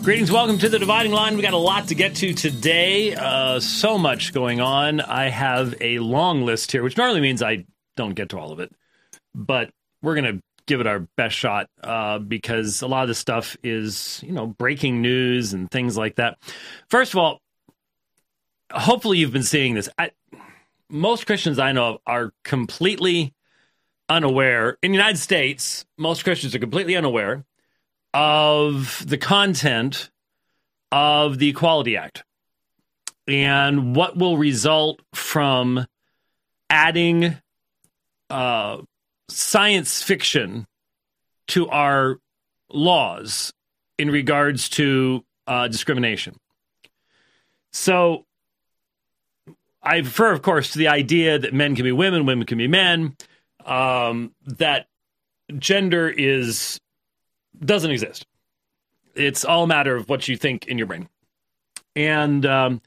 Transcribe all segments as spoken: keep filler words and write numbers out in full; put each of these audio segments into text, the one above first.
Greetings, welcome to the Dividing Line. We got a lot to get to today. Uh, so much going on. I have a long list here, which normally means I don't get to all of it. But we're going to give it our best shot uh, because a lot of this stuff is, you know, breaking news and things like that. First of all, hopefully you've been seeing this. I, most Christians I know of are completely unaware. In the United States, most Christians are completely unaware of the content of the Equality Act and what will result from adding uh, science fiction to our laws in regards to uh, discrimination. So I refer, of course, to the idea that men can be women, women can be men, um, that gender is doesn't exist. It's all a matter of what you think in your brain. And um,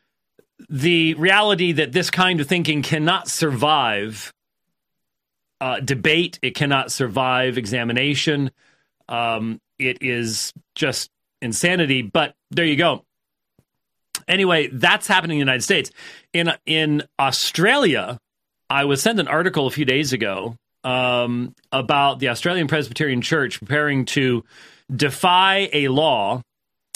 the reality that this kind of thinking cannot survive uh, debate, it cannot survive examination. Um, it is just insanity, but there you go. Anyway, that's happening in the United States. In, in Australia, I was sent an article a few days ago Um, about the Australian Presbyterian Church preparing to defy a law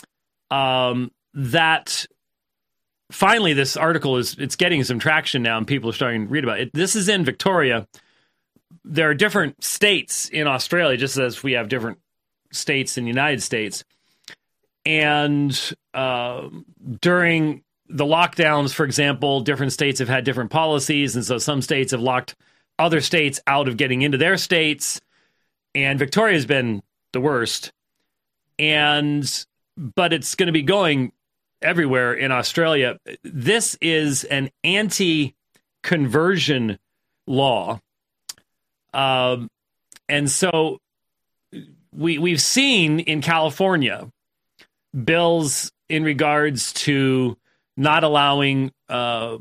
um, that finally this article is it's getting some traction now and people are starting to read about it. This is in Victoria. There are different states in Australia, just as we have different states in the United States. And uh, during the lockdowns, for example, different states have had different policies. And so some states have locked other states out of getting into their states, and Victoria has been the worst. And but it's going to be going everywhere in Australia. This is an anti-conversion law, um, and so we we've seen in California bills in regards to not allowing Uh,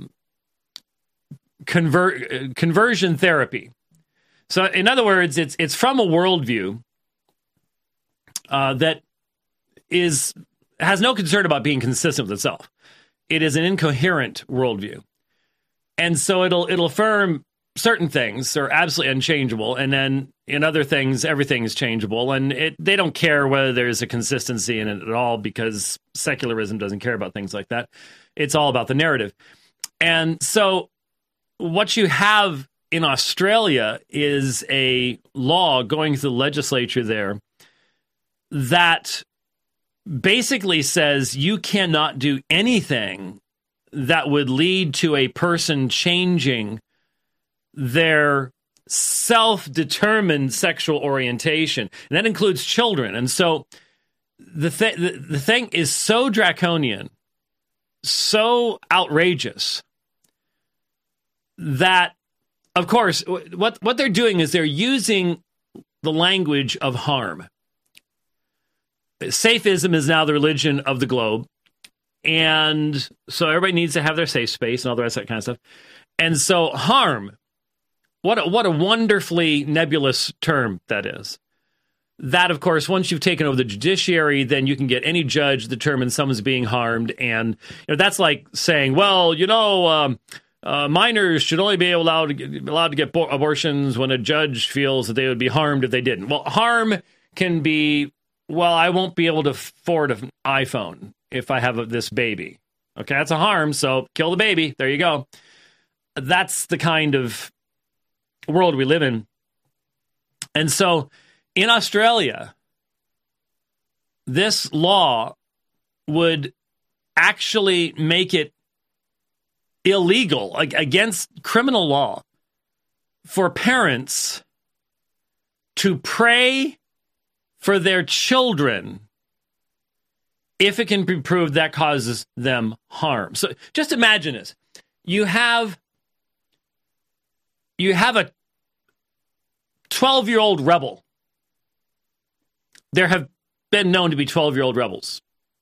Convert, conversion therapy. So, in other words, it's it's from a worldview uh, that is has no concern about being consistent with itself. It is an incoherent worldview, and so it'll it'll affirm certain things are absolutely unchangeable, and then in other things, everything is changeable, and it they don't care whether there's a consistency in it at all because secularism doesn't care about things like that. It's all about the narrative, and so what you have in Australia is a law going through the legislature there that basically says you cannot do anything that would lead to a person changing their self-determined sexual orientation. And that includes children. And so the, th- the, the thing is so draconian, so outrageous, that, of course, what what they're doing is they're using the language of harm. Safism is now the religion of the globe, and so everybody needs to have their safe space and all the rest of that kind of stuff. And so harm, what a, what a wonderfully nebulous term that is. That, of course, once you've taken over the judiciary, then you can get any judge to determine someone's being harmed, and you know that's like saying, well, you know. Um, Uh, minors should only be allowed to get, allowed to get bo- abortions when a judge feels that they would be harmed if they didn't. Well, harm can be, well, I won't be able to afford an iPhone if I have a, this baby. Okay, that's a harm, so kill the baby. There you go. That's the kind of world we live in. And so in Australia, this law would actually make it illegal, like against criminal law, for parents to pray for their children if it can be proved that causes them harm. So just imagine this. You have you have a twelve-year-old rebel. There have been known to be twelve-year-old rebels.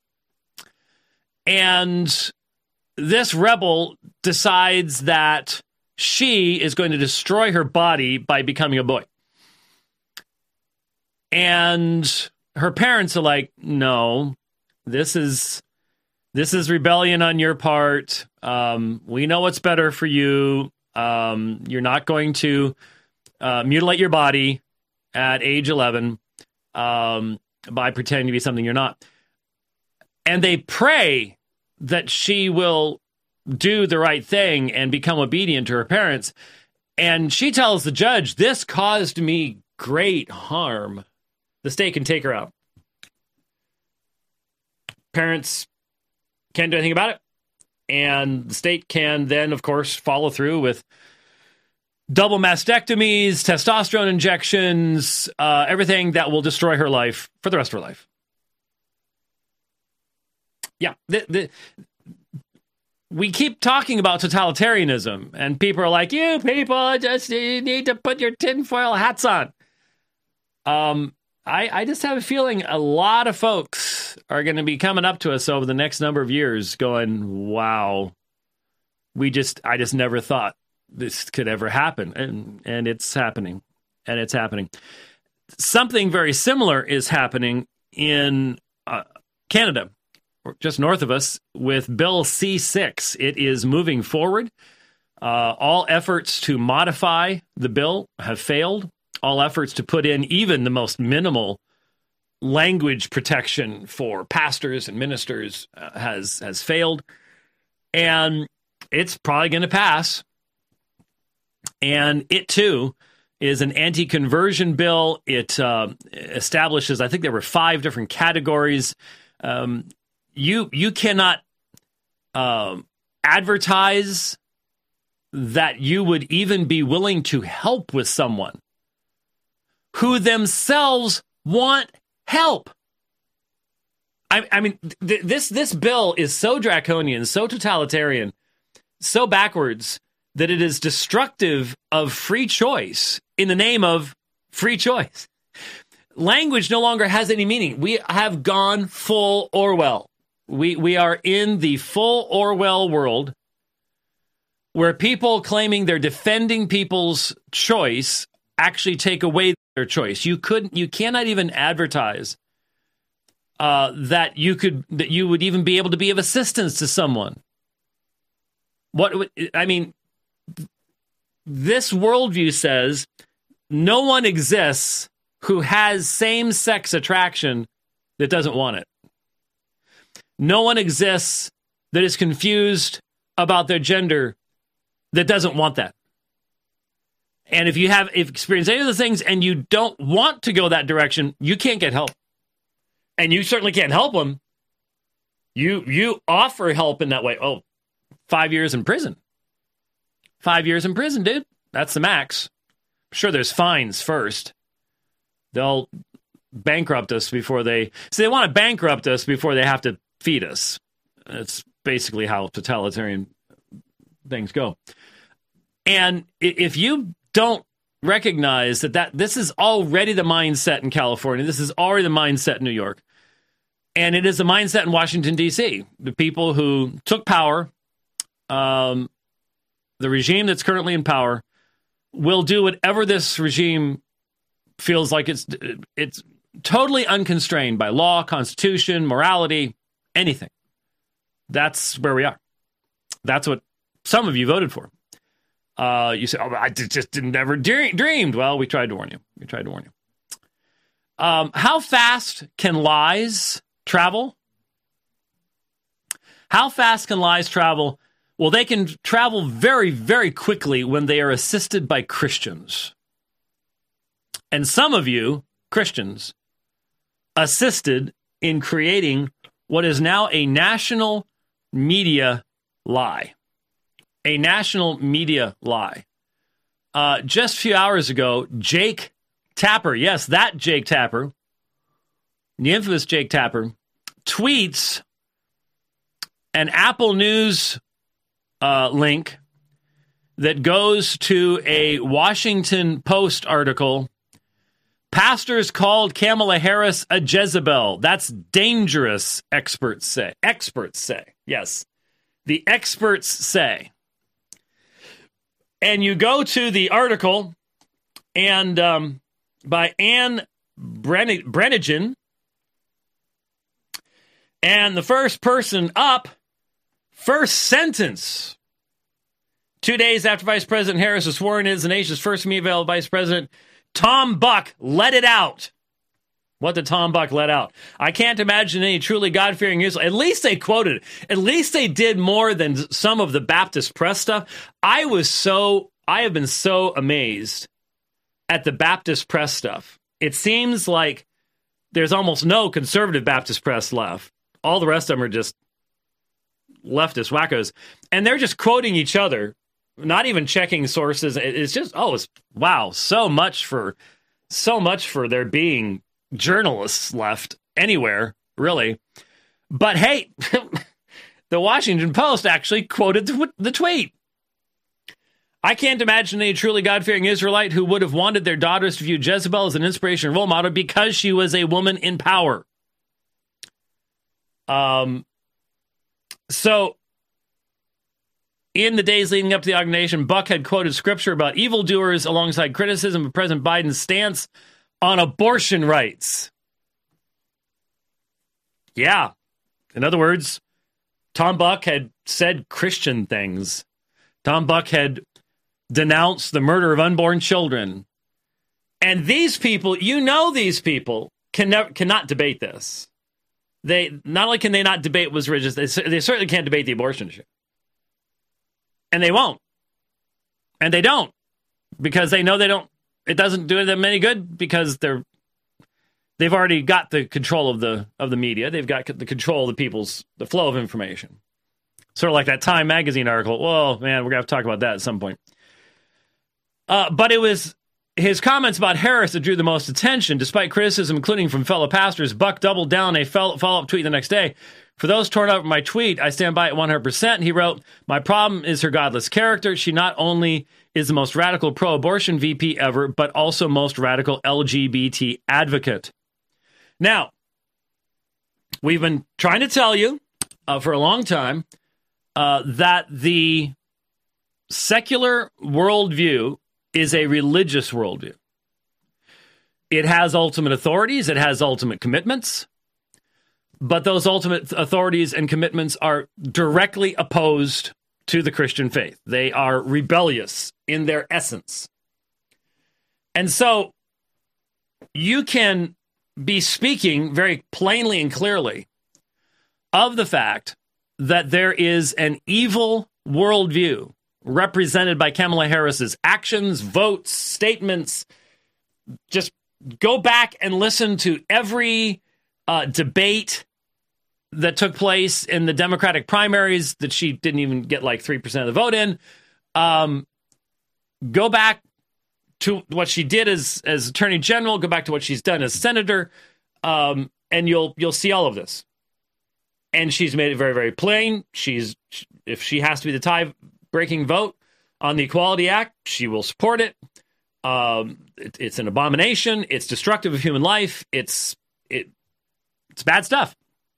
And this rebel decides that she is going to destroy her body by becoming a boy. And her parents are like, no, This is this is rebellion on your part. Um, we know what's better for you. Um, you're not going to uh, mutilate your body at age eleven um, by pretending to be something you're not. And they pray that she will do the right thing and become obedient to her parents. And she tells the judge, this caused me great harm. The state can take her out. Parents can't do anything about it. And the state can then, of course, follow through with double mastectomies, testosterone injections, uh, everything that will destroy her life for the rest of her life. Yeah, the, the, we keep talking about totalitarianism, and people are like, you people just you need to put your tinfoil hats on. Um, I, I just have a feeling a lot of folks are going to be coming up to us over the next number of years going, wow, we just, I just never thought this could ever happen. And, and it's happening, and it's happening. Something very similar is happening in uh, Canada, just north of us, with Bill C six. It is moving forward. Uh, all efforts to modify the bill have failed. All efforts to put in even the most minimal language protection for pastors and ministers uh, has has failed. And it's probably going to pass. And it, too, is an anti-conversion bill. It uh, establishes, I think there were five different categories. Um, you you cannot um, advertise that you would even be willing to help with someone who themselves want help. I, I mean, th- this this bill is so draconian, so totalitarian, so backwards, that it is destructive of free choice in the name of free choice. Language no longer has any meaning. We have gone full Orwell. We we are in the full Orwell world where people claiming they're defending people's choice actually take away their choice. You couldn't, you cannot even advertise uh, that you could, that you would even be able to be of assistance to someone. What I mean, this worldview says no one exists who has same-sex attraction that doesn't want it. No one exists that is confused about their gender that doesn't want that. And if you have if experienced any of the things and you don't want to go that direction, you can't get help. And you certainly can't help them. You you offer help in that way. Oh, five years in prison. Five years in prison, dude. That's the max. Sure, there's fines first. They'll bankrupt us before they... So they want to bankrupt us before they have to feed us. That's basically how totalitarian things go. And if you don't recognize that, that this is already the mindset in California, this is already the mindset in New York, and it is the mindset in Washington, D C, the people who took power, um, the regime that's currently in power, will do whatever this regime feels like it's it's totally unconstrained by law, constitution, morality, anything. That's where we are. That's what some of you voted for. Uh, you say, oh, I just didn't never dream, dreamed. Well, we tried to warn you. We tried to warn you. Um, how fast can lies travel? How fast can lies travel? Well, they can travel very, very quickly when they are assisted by Christians. And some of you, Christians, assisted in creating what is now a national media lie. A national media lie. Uh, just a few hours ago, Jake Tapper, yes, that Jake Tapper, the infamous Jake Tapper, tweets an Apple News uh, link that goes to a Washington Post article. Pastors called Kamala Harris a Jezebel. That's dangerous, experts say. Experts say. Yes. The experts say. And you go to the article and um, by Anne Bren- Brennigan, And the first person up, first sentence, two days after Vice President Harris was sworn in as the nation's first female vice president, Tom Buck let it out. What did Tom Buck let out? I can't imagine any truly God-fearing Israel. At least they quoted it. At least they did more than some of the Baptist press stuff. I was so, I have been so amazed at the Baptist press stuff. It seems like there's almost no conservative Baptist press left. All the rest of them are just leftist wackos. And they're just quoting each other, not even checking sources. It's just, oh, it's, wow, so much for, so much for there being journalists left anywhere, really. But hey, the Washington Post actually quoted the, the tweet. I can't imagine a truly God-fearing Israelite who would have wanted their daughters to view Jezebel as an inspiration and role model because she was a woman in power. Um, so, in the days leading up to the inauguration, Buck had quoted scripture about evildoers alongside criticism of President Biden's stance on abortion rights. Yeah. In other words, Tom Buck had said Christian things. Tom Buck had denounced the murder of unborn children. And these people, you know these people, can never, cannot debate this. They not only can they not debate what's religious, they, they certainly can't debate the abortion issue. And they won't. And they don't. Because they know they don't, it doesn't do them any good because they're, they've already got the control of the of the media. They've got the control of the people's, the flow of information. Sort of like that Time magazine article. Well, man, we're going to have to talk about that at some point. Uh, but it was his comments about Harris that drew the most attention. Despite criticism, including from fellow pastors, Buck doubled down a follow-up tweet the next day. For those torn up my tweet, I stand by it one hundred percent. He wrote, my problem is her godless character. She not only is the most radical pro-abortion V P ever, but also most radical L G B T advocate. Now, we've been trying to tell you uh, for a long time uh, that the secular worldview is a religious worldview. It has ultimate authorities. It has ultimate commitments. But those ultimate authorities and commitments are directly opposed to the Christian faith. They are rebellious in their essence. And so you can be speaking very plainly and clearly of the fact that there is an evil worldview represented by Kamala Harris's actions, votes, statements. Just go back and listen to every uh, debate that took place in the Democratic primaries that she didn't even get like three percent of the vote in. Um, go back to what she did as, as Attorney General. Go back to what she's done as Senator. Um, and you'll you'll see all of this. And she's made it very, very plain. She's if she has to be the tie-breaking vote on the Equality Act, she will support it. Um, it. It's an abomination. It's destructive of human life. It's it. It's bad stuff.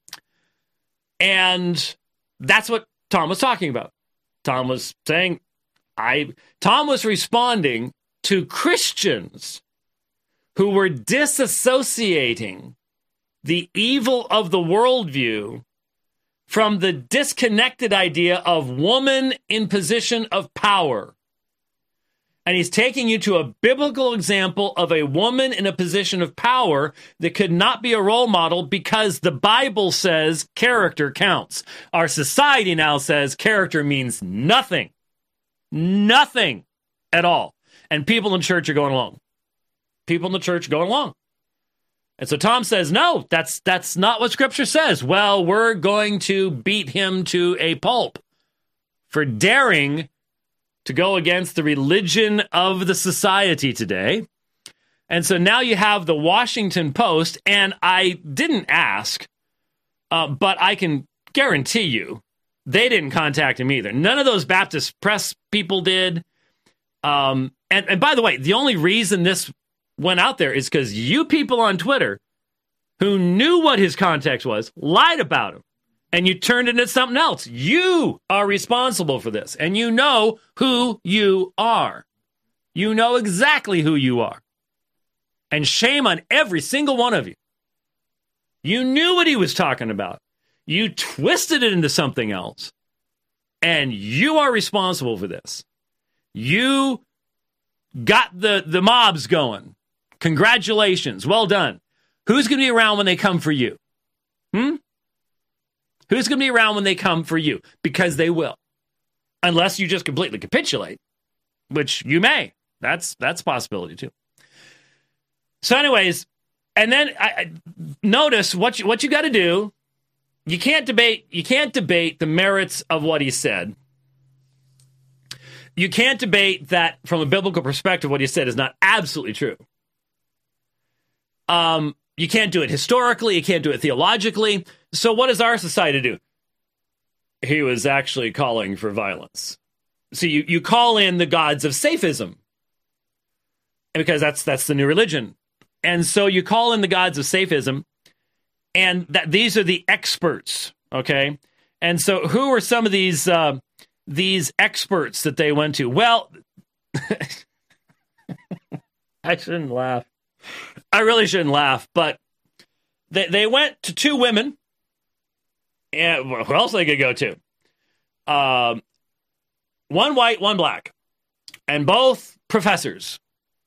And that's what Tom was talking about. Tom was saying, I. Tom was responding to Christians who were disassociating the evil of the worldview from the disconnected idea of woman in position of power. And he's taking you to a biblical example of a woman in a position of power that could not be a role model because the Bible says character counts. Our society now says character means nothing. Nothing at all. And people in church are going along. People in the church are going along. And so Tom says, no, that's that's not what Scripture says. Well, we're going to beat him to a pulp for daring to go against the religion of the society today. And so now you have the Washington Post, and I didn't ask, uh, but I can guarantee you they didn't contact him either. None of those Baptist press people did. Um, and, and by the way, the only reason this went out there is because you people on Twitter who knew what his context was lied about him. And you turned it into something else. You are responsible for this. And you know who you are. You know exactly who you are. And shame on every single one of you. You knew what he was talking about. You twisted it into something else. And you are responsible for this. You got the, the mobs going. Congratulations. Well done. Who's going to be around when they come for you? Hmm? Who's going to be around when they come for you? Because they will. Unless you just completely capitulate, which you may. That's that's a possibility too. So anyways, and then I, I notice what you, what you got to do. You can't debate. You can't debate the merits of what he said. You can't debate that from a biblical perspective. What he said is not absolutely true. Um, you can't do it historically. You can't do it theologically. So what does our society do? He was actually calling for violence. So you, you call in the gods of safism, because that's that's the new religion. And so you call in the gods of safism. And that these are the experts, okay? And so who are some of these uh, these experts that they went to? Well, I shouldn't laugh. I really shouldn't laugh, but they they went to two women. And who else they could go to? Um, one white, one black, and both professors.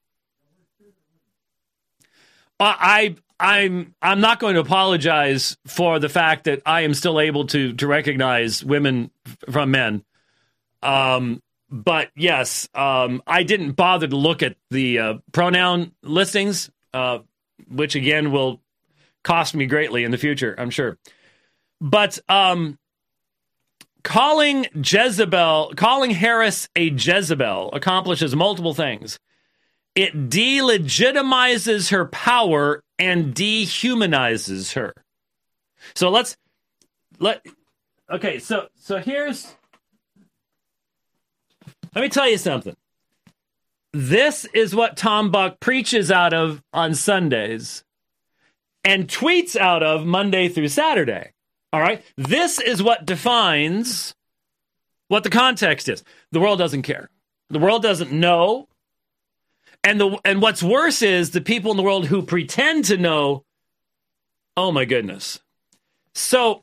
Uh, I. I'm I'm not going to apologize for the fact that I am still able to to recognize women from men. Um, but yes, um, I didn't bother to look at the uh, pronoun listings, uh, which again will cost me greatly in the future, I'm sure. But um, calling Jezebel, calling Harris a Jezebel accomplishes multiple things. It delegitimizes her power and dehumanizes her. So let's let okay, so so here's let me tell you something. This is what Tom Buck preaches out of on Sundays and tweets out of Monday through Saturday. All right? This is what defines what the context is. The world doesn't care. The world doesn't know. And the and what's worse is the people in the world who pretend to know, oh my goodness. So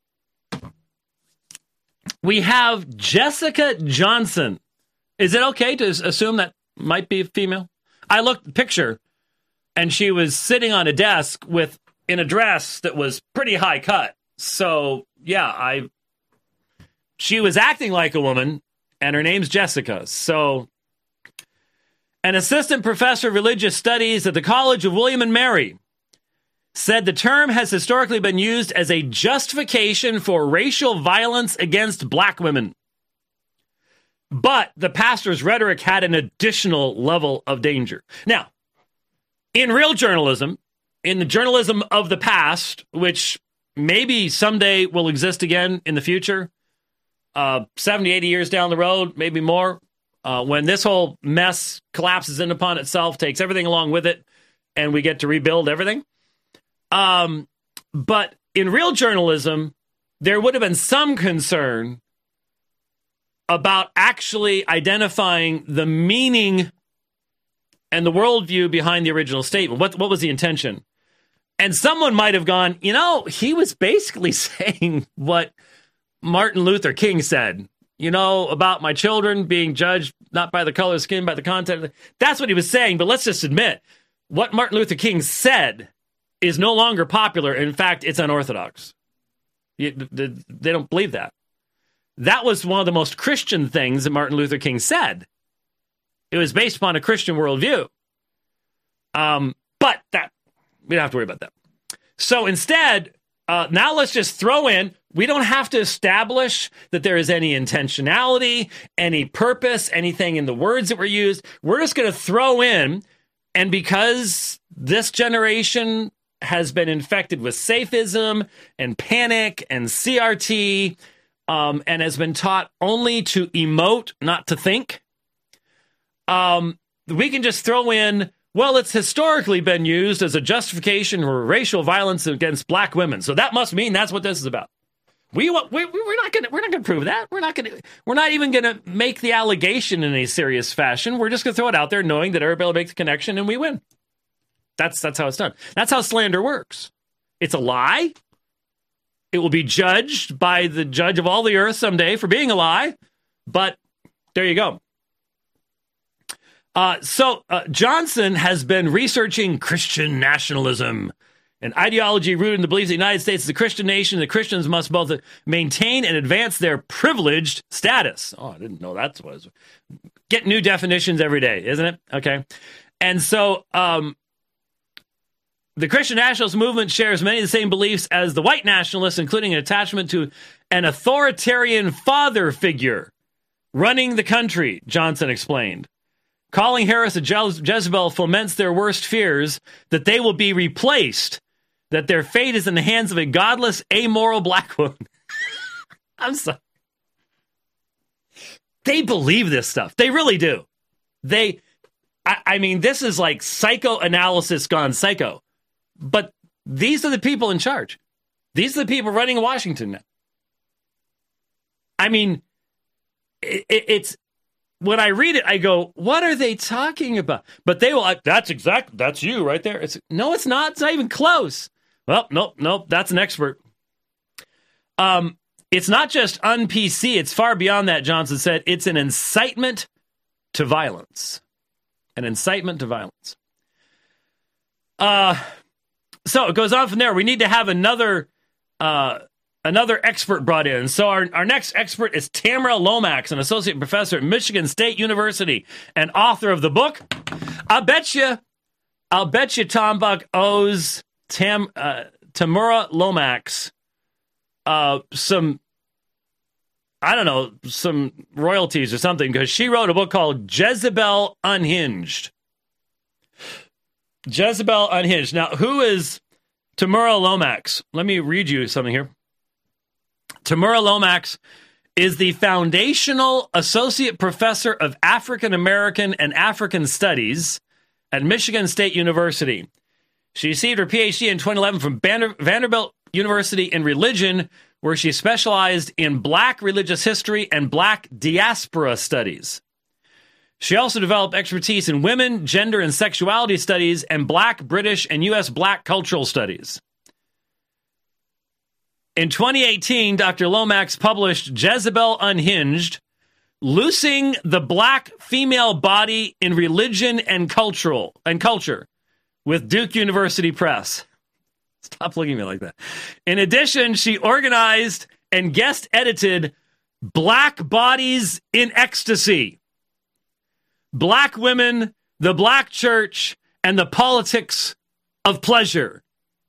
we have Jessica Johnson. Is it okay to assume that might be a female? I looked at the picture, and she was sitting on a desk with in a dress that was pretty high cut. So yeah, I she was acting like a woman, and her name's Jessica. So an assistant professor of religious studies at the College of William and Mary said the term has historically been used as a justification for racial violence against black women. But the pastor's rhetoric had an additional level of danger. Now, in real journalism, in the journalism of the past, which maybe someday will exist again in the future, uh, seventy, eighty years down the road, maybe more, Uh, when this whole mess collapses in upon itself, takes everything along with it, and we get to rebuild everything. Um, but in real journalism, there would have been some concern about actually identifying the meaning and the worldview behind the original statement. What, what was the intention? And someone might have gone, you know, he was basically saying what Martin Luther King said. You know, about my children being judged not by the color of skin, by the content. That's what he was saying. But let's just admit, what Martin Luther King said is no longer popular. In fact, it's unorthodox. They don't believe that. That was one of the most Christian things that Martin Luther King said. It was based upon a Christian worldview. Um, but that we don't have to worry about that. So instead, uh, now let's just throw in, we don't have to establish that there is any intentionality, any purpose, anything in the words that were used. We're just going to throw in, and because this generation has been infected with safism and panic and C R T, um, and has been taught only to emote, not to think, um, we can just throw in, well, it's historically been used as a justification for racial violence against black women. So that must mean that's what this is about. We, we we're not going to we're not going to prove that. We're not going to we're not even going to make the allegation in a serious fashion. We're just going to throw it out there, knowing that everybody will make the connection, and we win. That's that's how it's done. That's how slander works. It's a lie. It will be judged by the judge of all the earth someday for being a lie. But there you go. Uh, so uh, Johnson has been researching Christian nationalism, an ideology rooted in the belief the United States is a Christian nation. The Christians must both maintain and advance their privileged status. Oh, I didn't know that's what it was. Get new definitions every day, isn't it? Okay. And so um, the Christian nationalist movement shares many of the same beliefs as the white nationalists, including an attachment to an authoritarian father figure running the country, Johnson explained. Calling Harris a Je- Jezebel foments their worst fears that they will be replaced, that their fate is in the hands of a godless, amoral black woman. I'm sorry. They believe this stuff. They really do. They, I, I mean, this is like psychoanalysis gone psycho. But these are the people in charge. These are the people running Washington now. I mean, it, it, it's, when I read it, I go, what are they talking about? But they will, like, that's exactly, that's you right there. It's no, it's not. It's not even close. Well, nope, nope. That's an expert. Um, it's not just un-P C. It's far beyond that, Johnson said. It's an incitement to violence. An incitement to violence. Uh, so it goes on from there. We need to have another uh, another expert brought in. So our, our next expert is Tamara Lomax, an associate professor at Michigan State University and author of the book. I bet you, I'll bet you Tom Buck owes Tam, uh, Tamara Lomax uh, some, I don't know, some royalties or something, because she wrote a book called Jezebel Unhinged. Jezebel Unhinged. Now, who is Tamara Lomax? Let me read you something here. Tamara Lomax is the foundational associate professor of African American and African Studies at Michigan State University. She received her P H D in twenty eleven from Vanderbilt University in religion, where she specialized in Black religious history and Black diaspora studies. She also developed expertise in women, gender, and sexuality studies and Black, British, and U S Black cultural studies. In twenty eighteen, Doctor Lomax published Jezebel Unhinged, Loosing the Black Female Body in Religion and Cultural and Culture with Duke University Press. Stop looking at me like that. In addition, she organized and guest edited Black Bodies in Ecstasy, Black Women, the Black Church, and the Politics of Pleasure,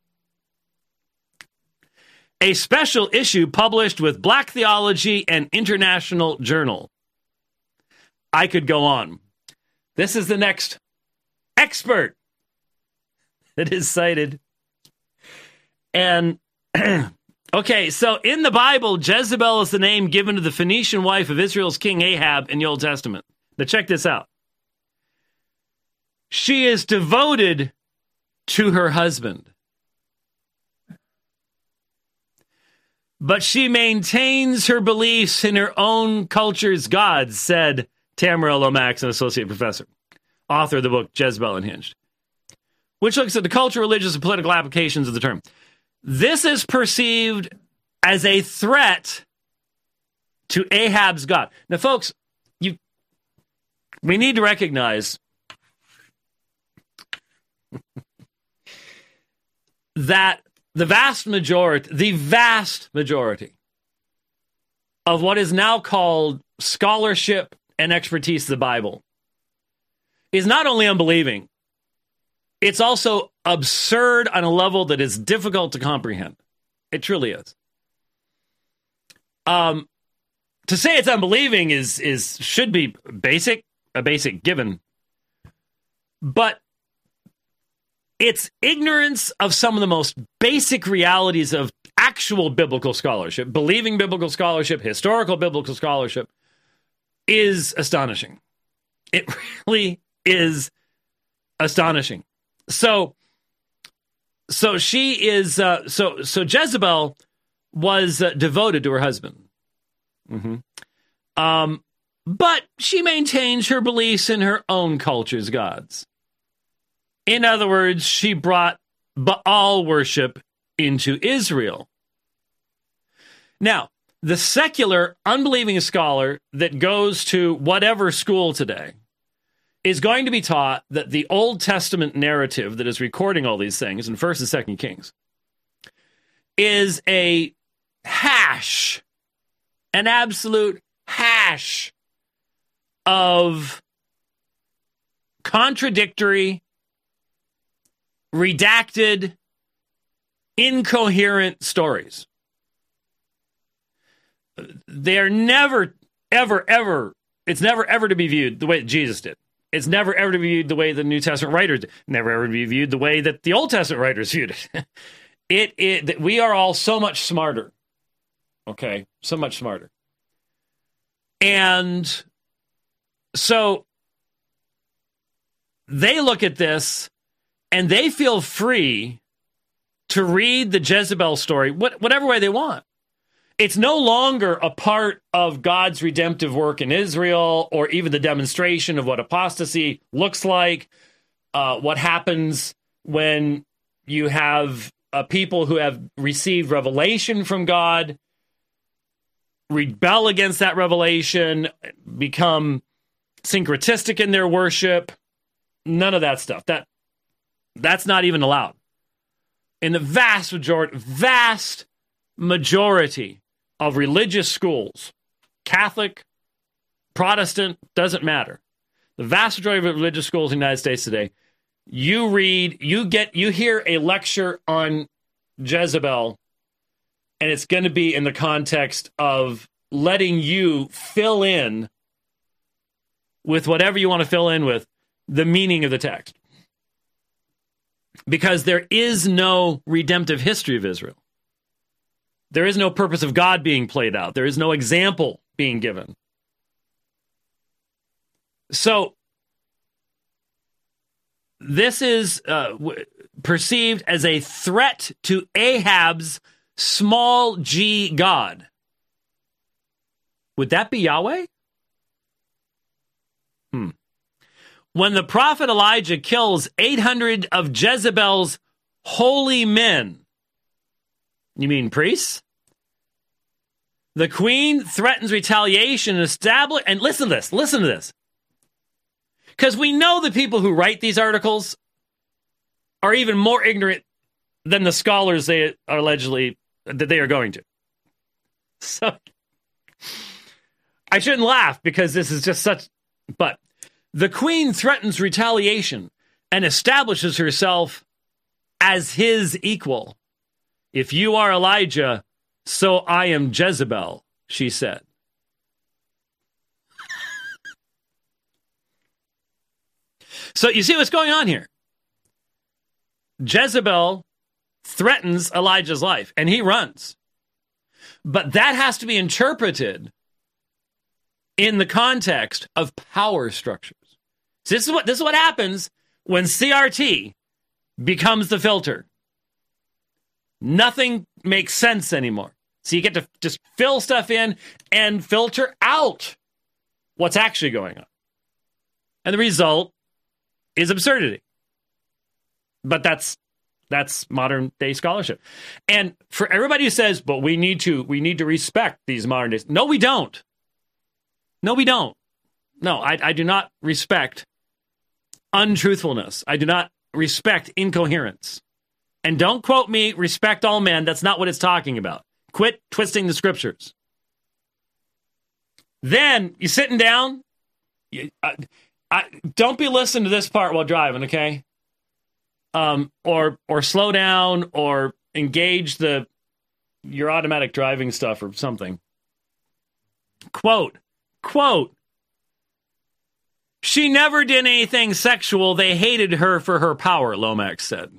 a special issue published with Black Theology and International Journal. I could go on. This is the next expert that is cited. And, okay, so in the Bible, Jezebel is the name given to the Phoenician wife of Israel's king Ahab in the Old Testament. Now check this out. She is devoted to her husband, but she maintains her beliefs in her own culture's gods, said Tamara Lomax, an associate professor, author of the book Jezebel Unhinged, which looks at the cultural, religious, and political applications of the term. This is perceived as a threat to Ahab's God. Now, folks, you, we need to recognize that the vast majority, the vast majority of what is now called scholarship and expertise of the Bible is not only unbelieving, it's also absurd on a level that is difficult to comprehend. It truly is. Um, to say it's unbelieving is is should be basic, a basic given. But it's ignorance of some of the most basic realities of actual biblical scholarship, believing biblical scholarship, historical biblical scholarship, is astonishing. It really is astonishing. So, so she is, uh, so, so Jezebel was uh, devoted to her husband. Mm-hmm. Um, but she maintains her beliefs in her own culture's gods. In other words, she brought Baal worship into Israel. Now, the secular, unbelieving scholar that goes to whatever school today is going to be taught that the Old Testament narrative that is recording all these things in First and Second Kings is a hash, an absolute hash of contradictory, redacted, incoherent stories. They're never, ever, ever, it's never, ever to be viewed the way that Jesus did. It's never, ever to be viewed the way the New Testament writers did. Never, ever to be viewed the way that the Old Testament writers viewed it. it, it we are all so much smarter. Okay? So much smarter. And so they look at this and they feel free to read the Jezebel story what, whatever way they want. It's no longer a part of God's redemptive work in Israel or even the demonstration of what apostasy looks like, uh, what happens when you have uh, people who have received revelation from God rebel against that revelation, become syncretistic in their worship. None of that stuff. That that's not even allowed. In the vast majority, vast majority of religious schools, Catholic, Protestant, doesn't matter. The vast majority of religious schools in the United States today, you read, you get, you hear a lecture on Jezebel, and it's going to be in the context of letting you fill in with whatever you want to fill in with the meaning of the text. Because there is no redemptive history of Israel. There is no purpose of God being played out. There is no example being given. So, this is uh, w- perceived as a threat to Ahab's small g God. Would that be Yahweh? Hmm. When the prophet Elijah kills eight hundred of Jezebel's holy men, you mean priests? The queen threatens retaliation and establish, and listen to this, listen to this. Because we know the people who write these articles are even more ignorant than the scholars they are allegedly, that they are going to. So, I shouldn't laugh because this is just such, but the queen threatens retaliation and establishes herself as his equal. If you are Elijah, so I am Jezebel, she said. So you see what's going on here. Jezebel threatens Elijah's life, and he runs. But that has to be interpreted in the context of power structures. So this is what this is what happens when C R T becomes the filter. Nothing makes sense anymore. So you get to just fill stuff in and filter out what's actually going on. And the result is absurdity. But that's that's modern day scholarship. And for everybody who says, but we need to we need to respect these modern days. No, we don't. No, we don't. No, I, I do not respect untruthfulness. I do not respect incoherence. And don't quote me, respect all men. That's not what it's talking about. Quit twisting the scriptures. Then, you sitting down, you, I, I, don't be listening to this part while driving, okay? Um, or or slow down, or engage the your automatic driving stuff or something. Quote, quote, she never did anything sexual. They hated her for her power, Lomax said.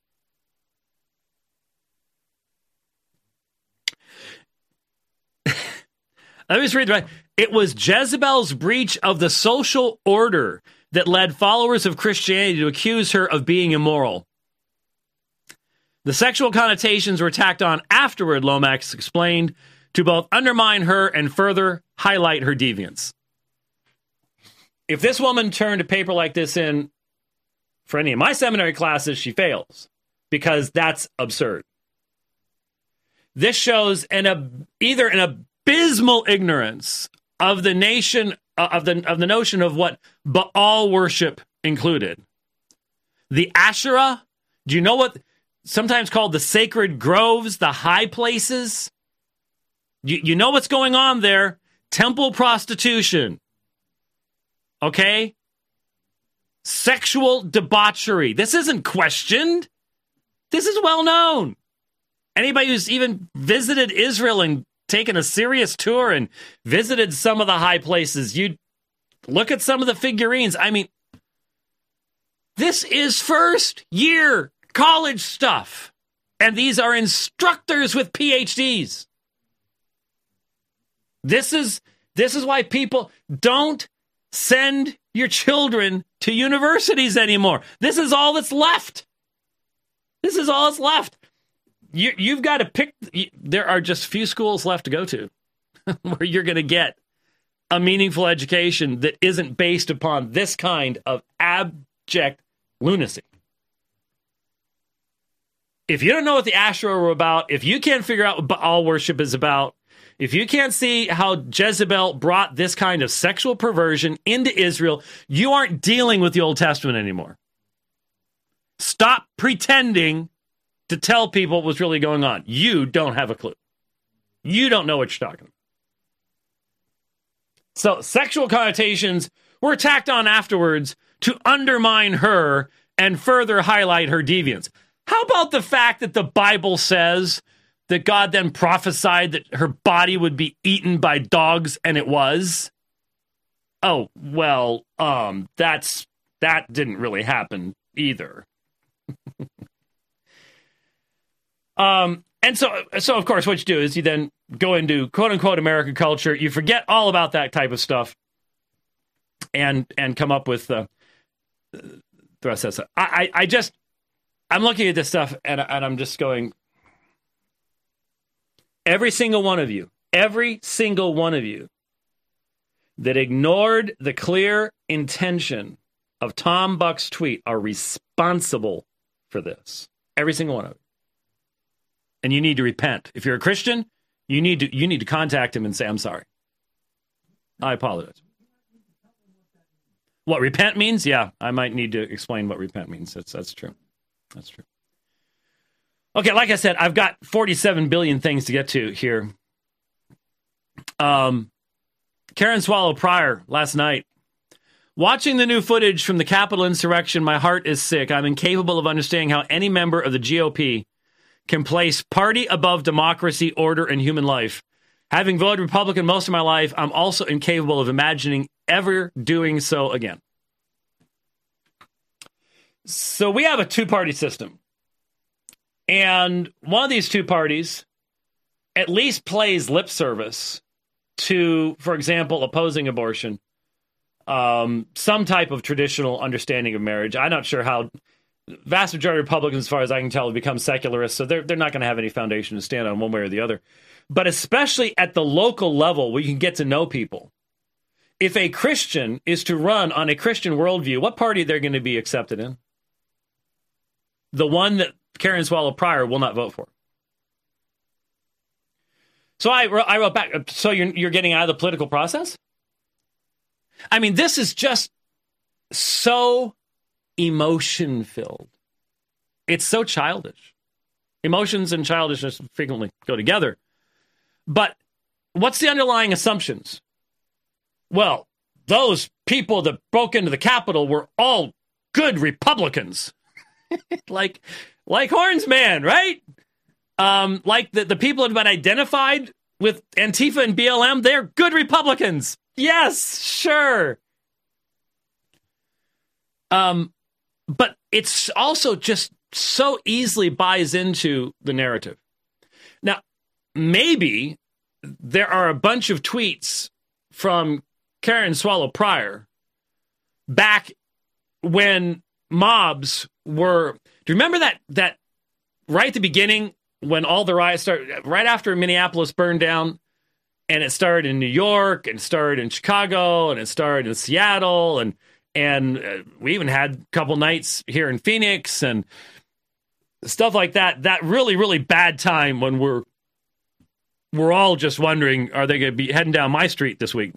Let me just read it. It was Jezebel's breach of the social order that led followers of Christianity to accuse her of being immoral. The sexual connotations were tacked on afterward, Lomax explained, to both undermine her and further highlight her deviance. If this woman turned a paper like this in for any of my seminary classes, she fails, because that's absurd. This shows an ab- either an abysmal ignorance of the nation uh, of the of the notion of what Baal worship included. The Asherah, do you know what sometimes called the sacred groves, the high places? You, you know what's going on there? Temple prostitution. Okay? Sexual debauchery. This isn't questioned. This is well known. Anybody who's even visited Israel and taken a serious tour and visited some of the high places, you look at some of the figurines. I mean, this is first year college stuff. And these are instructors with P H Ds. This is this is why people don't send your children to universities anymore. This is all that's left. This is all that's left. You, you've got to pick. You, there are just few schools left to go to where you're going to get a meaningful education that isn't based upon this kind of abject lunacy. If you don't know what the Asherah were about, if you can't figure out what Baal worship is about, if you can't see how Jezebel brought this kind of sexual perversion into Israel, you aren't dealing with the Old Testament anymore. Stop pretending to tell people what's really going on. You don't have a clue. You don't know what you're talking about. So sexual connotations were tacked on afterwards to undermine her and further highlight her deviance. How about the fact that the Bible says that God then prophesied that her body would be eaten by dogs, and it was? Oh, well, um, that's that didn't really happen either. um, and so, so of course, what you do is you then go into quote unquote American culture. You forget all about that type of stuff, and and come up with uh, the rest of that stuff. I, I, I just. I'm looking at this stuff, and, and I'm just going, every single one of you, every single one of you that ignored the clear intention of Tom Buck's tweet are responsible for this. Every single one of you. And you need to repent. If you're a Christian, you need to you need to contact him and say, I'm sorry. I apologize. What repent means? Yeah, I might need to explain what repent means. That's that's true. That's true. Okay, like I said, I've got forty-seven billion things to get to here. Um, Karen Swallow Prior last night. Watching the new footage from the Capitol insurrection, my heart is sick. I'm incapable of understanding how any member of the G O P can place party above democracy, order, and human life. Having voted Republican most of my life, I'm also incapable of imagining ever doing so again. So we have a two-party system. And one of these two parties at least plays lip service to, for example, opposing abortion, um, some type of traditional understanding of marriage. I'm not sure how vast majority of Republicans, as far as I can tell, have become secularists, so they're, they're not going to have any foundation to stand on one way or the other. But especially at the local level where you can get to know people, if a Christian is to run on a Christian worldview, what party they're going to be accepted in? The one that Karen Swallow Prior will not vote for. So I, I wrote back, so you're, you're getting out of the political process? I mean, this is just so emotion-filled. It's so childish. Emotions and childishness frequently go together. But what's the underlying assumptions? Well, those people that broke into the Capitol were all good Republicans. like like Horn's man, right? Um, like the, the people that have been identified with Antifa and B L M, they're good Republicans. Yes, sure. Um, but it's also just so easily buys into the narrative. Now, maybe there are a bunch of tweets from Karen Swallow Prior back when mobs were, do you remember that that right at the beginning when all the riots started, right after Minneapolis burned down, and it started in New York, and started in Chicago, and it started in Seattle, and and uh, we even had a couple nights here in Phoenix, and stuff like that. That really, really bad time when we're we're all just wondering, are they going to be heading down my street this week?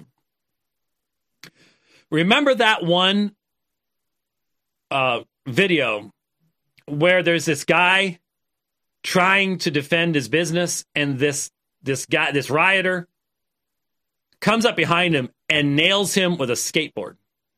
Remember that one uh, video where there's this guy trying to defend his business, and this this guy, this rioter, comes up behind him and nails him with a skateboard.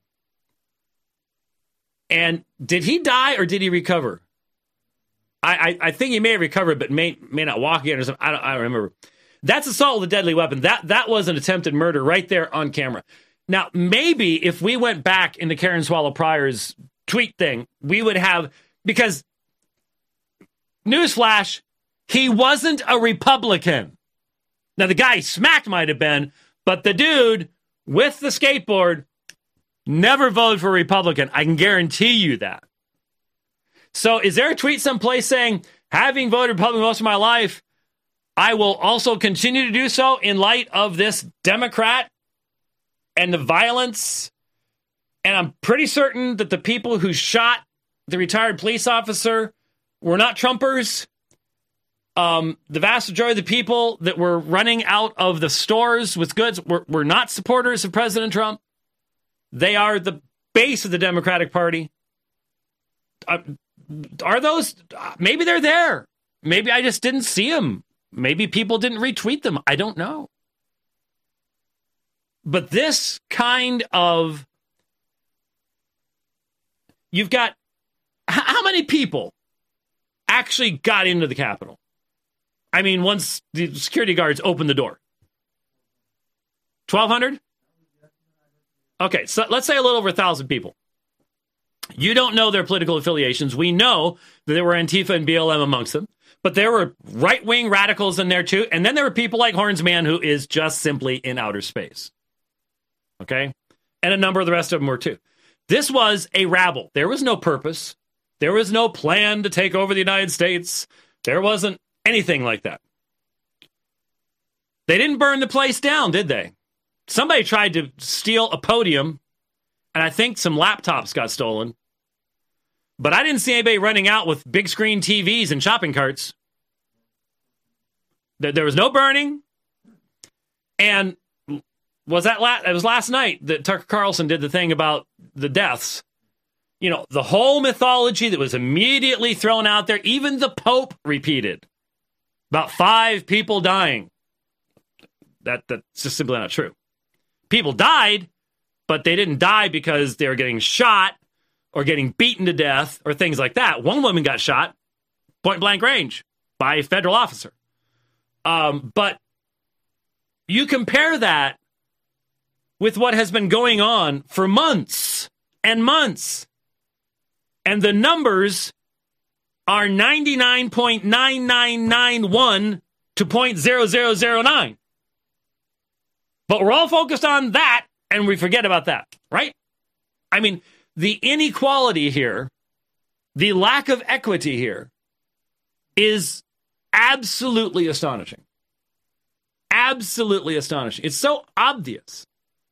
And did he die or did he recover? I, I, I think he may have recovered, but may may not walk again or something. I don't, I don't remember. That's assault with a deadly weapon. That that was an attempted murder right there on camera. Now, maybe if we went back into Karen Swallow Pryor's tweet thing, we would have, because, newsflash, he wasn't a Republican. Now, the guy he smacked might have been, but the dude with the skateboard never voted for a Republican. I can guarantee you that. So is there a tweet someplace saying, having voted Republican most of my life, I will also continue to do so in light of this Democrat and the violence? And I'm pretty certain that the people who shot the retired police officer were not Trumpers. Um, the vast majority of the people that were running out of the stores with goods were, were not supporters of President Trump. They are the base of the Democratic Party. Uh, are those? Maybe they're there. Maybe I just didn't see them. Maybe people didn't retweet them. I don't know. But this kind of, you've got, how many people actually got into the Capitol? I mean, once the security guards opened the door. twelve hundred? Okay, so let's say a little over one thousand people. You don't know their political affiliations. We know that there were Antifa and B L M amongst them, but there were right-wing radicals in there too, and then there were people like Hornsman, who is just simply in outer space. Okay? And a number of the rest of them were too. This was a rabble. There was no purpose. There was no plan to take over the United States. There wasn't anything like that. They didn't burn the place down, did they? Somebody tried to steal a podium, and I think some laptops got stolen. But I didn't see anybody running out with big screen T Vs and shopping carts. There was no burning. And was that la- it was last night that Tucker Carlson did the thing about the deaths. You know, the whole mythology that was immediately thrown out there, even the Pope repeated. About five people dying. That That's just simply not true. People died, but they didn't die because they were getting shot or getting beaten to death or things like that. One woman got shot, point blank range, by a federal officer. Um, but you compare that with what has been going on for months and months, and the numbers are ninety-nine point nine nine nine one to zero point zero zero zero nine. But we're all focused on that, and we forget about that, right? I mean, the inequality here, the lack of equity here, is absolutely astonishing. Absolutely astonishing. It's so obvious.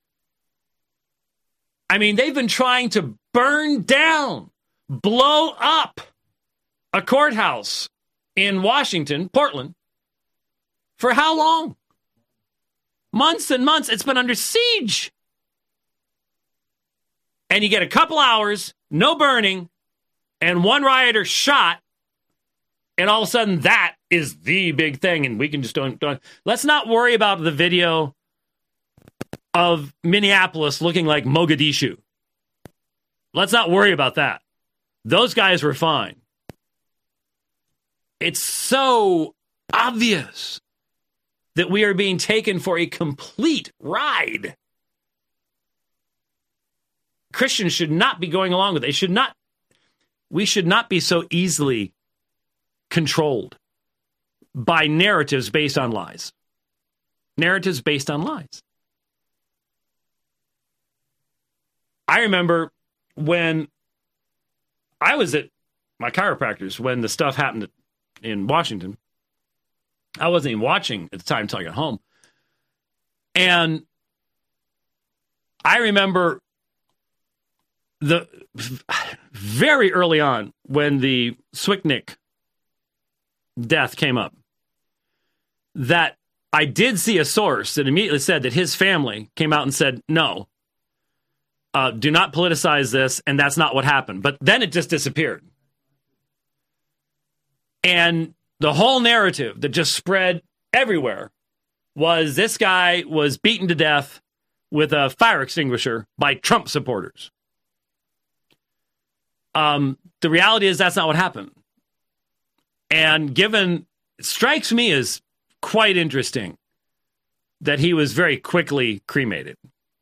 I mean, they've been trying to burn down, blow up a courthouse in Washington, Portland, for how long? Months and months. It's been under siege. And you get a couple hours, no burning, and one rioter shot, and all of a sudden that is the big thing, and we can just don't, don't let's not worry about the video of Minneapolis looking like Mogadishu. Let's not worry about that. Those guys were fine. It's so obvious that we are being taken for a complete ride. Christians should not be going along with it. They should not, we should not be so easily controlled by narratives based on lies. Narratives based on lies. I remember when I was at my chiropractor's when the stuff happened in Washington. I wasn't even watching at the time until I got home. And I remember the very early on when the Swicknick death came up, that I did see a source that immediately said that his family came out and said, no, uh, do not politicize this, and that's not what happened. But then it just disappeared. And the whole narrative that just spread everywhere was this guy was beaten to death with a fire extinguisher by Trump supporters. Um, the reality is that's not what happened. And given, it strikes me as quite interesting that he was very quickly cremated.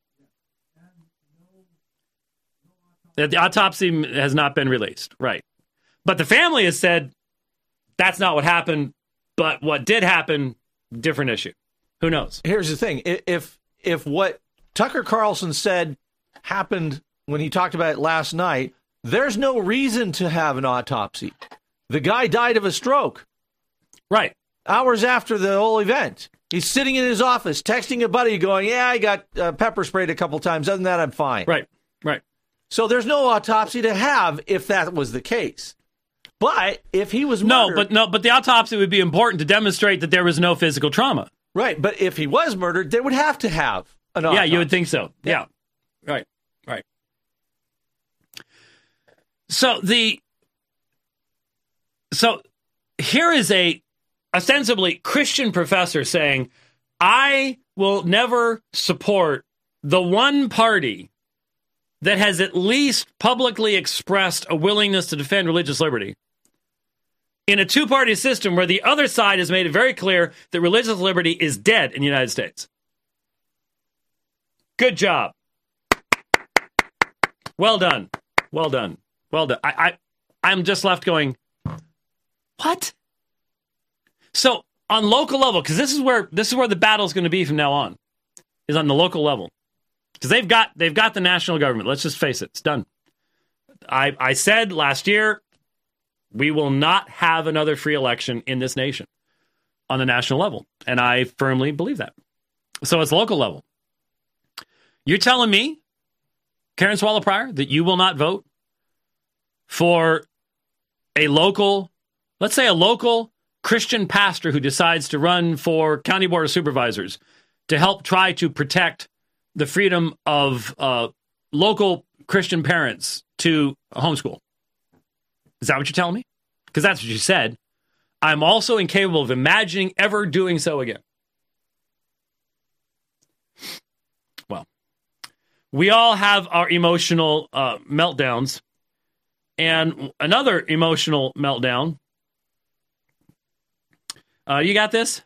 That the autopsy has not been released, right? But the family has said that's not what happened, but what did happen, different issue. Who knows? Here's the thing. If if what Tucker Carlson said happened when he talked about it last night, there's no reason to have an autopsy. The guy died of a stroke. Right. Hours after the whole event. He's sitting in his office, texting a buddy going, yeah, I got uh, pepper sprayed a couple times. Other than that, I'm fine. Right, right. So there's no autopsy to have if that was the case. But if he was murdered... No, but no, but the autopsy would be important to demonstrate that there was no physical trauma. Right, but if he was murdered, they would have to have an autopsy. Yeah, you would think so. Yeah. yeah. Right, right. So the... So here is a ostensibly Christian professor saying, I will never support the one party that has at least publicly expressed a willingness to defend religious liberty in a two-party system where the other side has made it very clear that religious liberty is dead in the United States. Good job. Well done. Well done. Well done. I, I, I'm just left going, what? So on local level, because this is where this is where the battle is going to be from now on, is on the local level, because they've got they've got the national government. Let's just face it, it's done. I I said last year we will not have another free election in this nation on the national level, and I firmly believe that. So it's local level. You're telling me, Karen Swallow Prior, that you will not vote for a local, let's say a local Christian pastor who decides to run for county board of supervisors to help try to protect the freedom of uh, local Christian parents to homeschool. Is that what you're telling me? Because that's what you said. I'm also incapable of imagining ever doing so again. Well, we all have our emotional uh, meltdowns. And another emotional meltdown. Uh, you got this?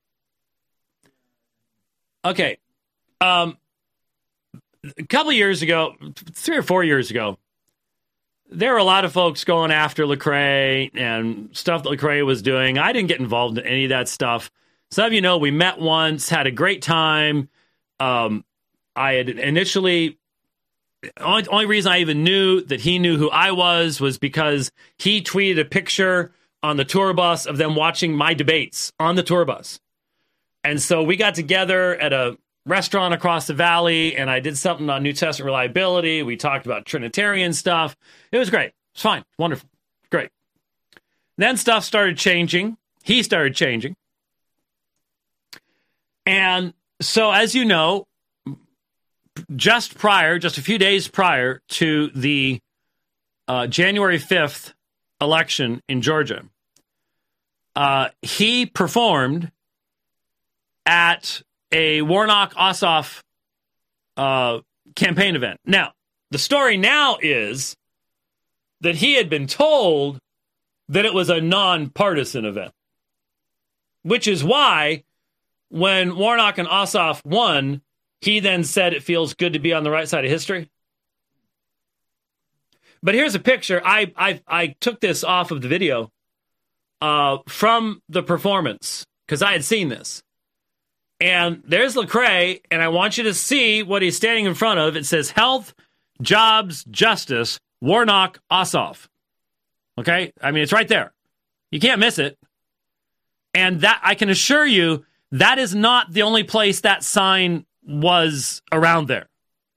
Okay. Um, a couple of years ago, three or four years ago, there were a lot of folks going after Lecrae and stuff that Lecrae was doing. I didn't get involved in any of that stuff. Some of you know we met once, had a great time. Um, I had initially... Only, only reason I even knew that he knew who I was was because he tweeted a picture on the tour bus of them watching my debates on the tour bus. And so we got together at a restaurant across the valley, and I did something on New Testament reliability. We talked about Trinitarian stuff. It was great. It's fine. Wonderful. Great. Then stuff started changing. He started changing. And so, as you know, just prior, just a few days prior to the uh, January fifth election in Georgia, uh, he performed at a Warnock-Ossoff uh, campaign event. Now, the story now is that he had been told that it was a nonpartisan event, which is why when Warnock and Ossoff won, he then said it feels good to be on the right side of history. But here's a picture. I I, I took this off of the video uh, from the performance because I had seen this. And there's Lecrae, and I want you to see what he's standing in front of. It says Health, Jobs, Justice, Warnock, Ossoff. Okay? I mean, it's right there. You can't miss it. And that I can assure you, that is not the only place that sign was around there.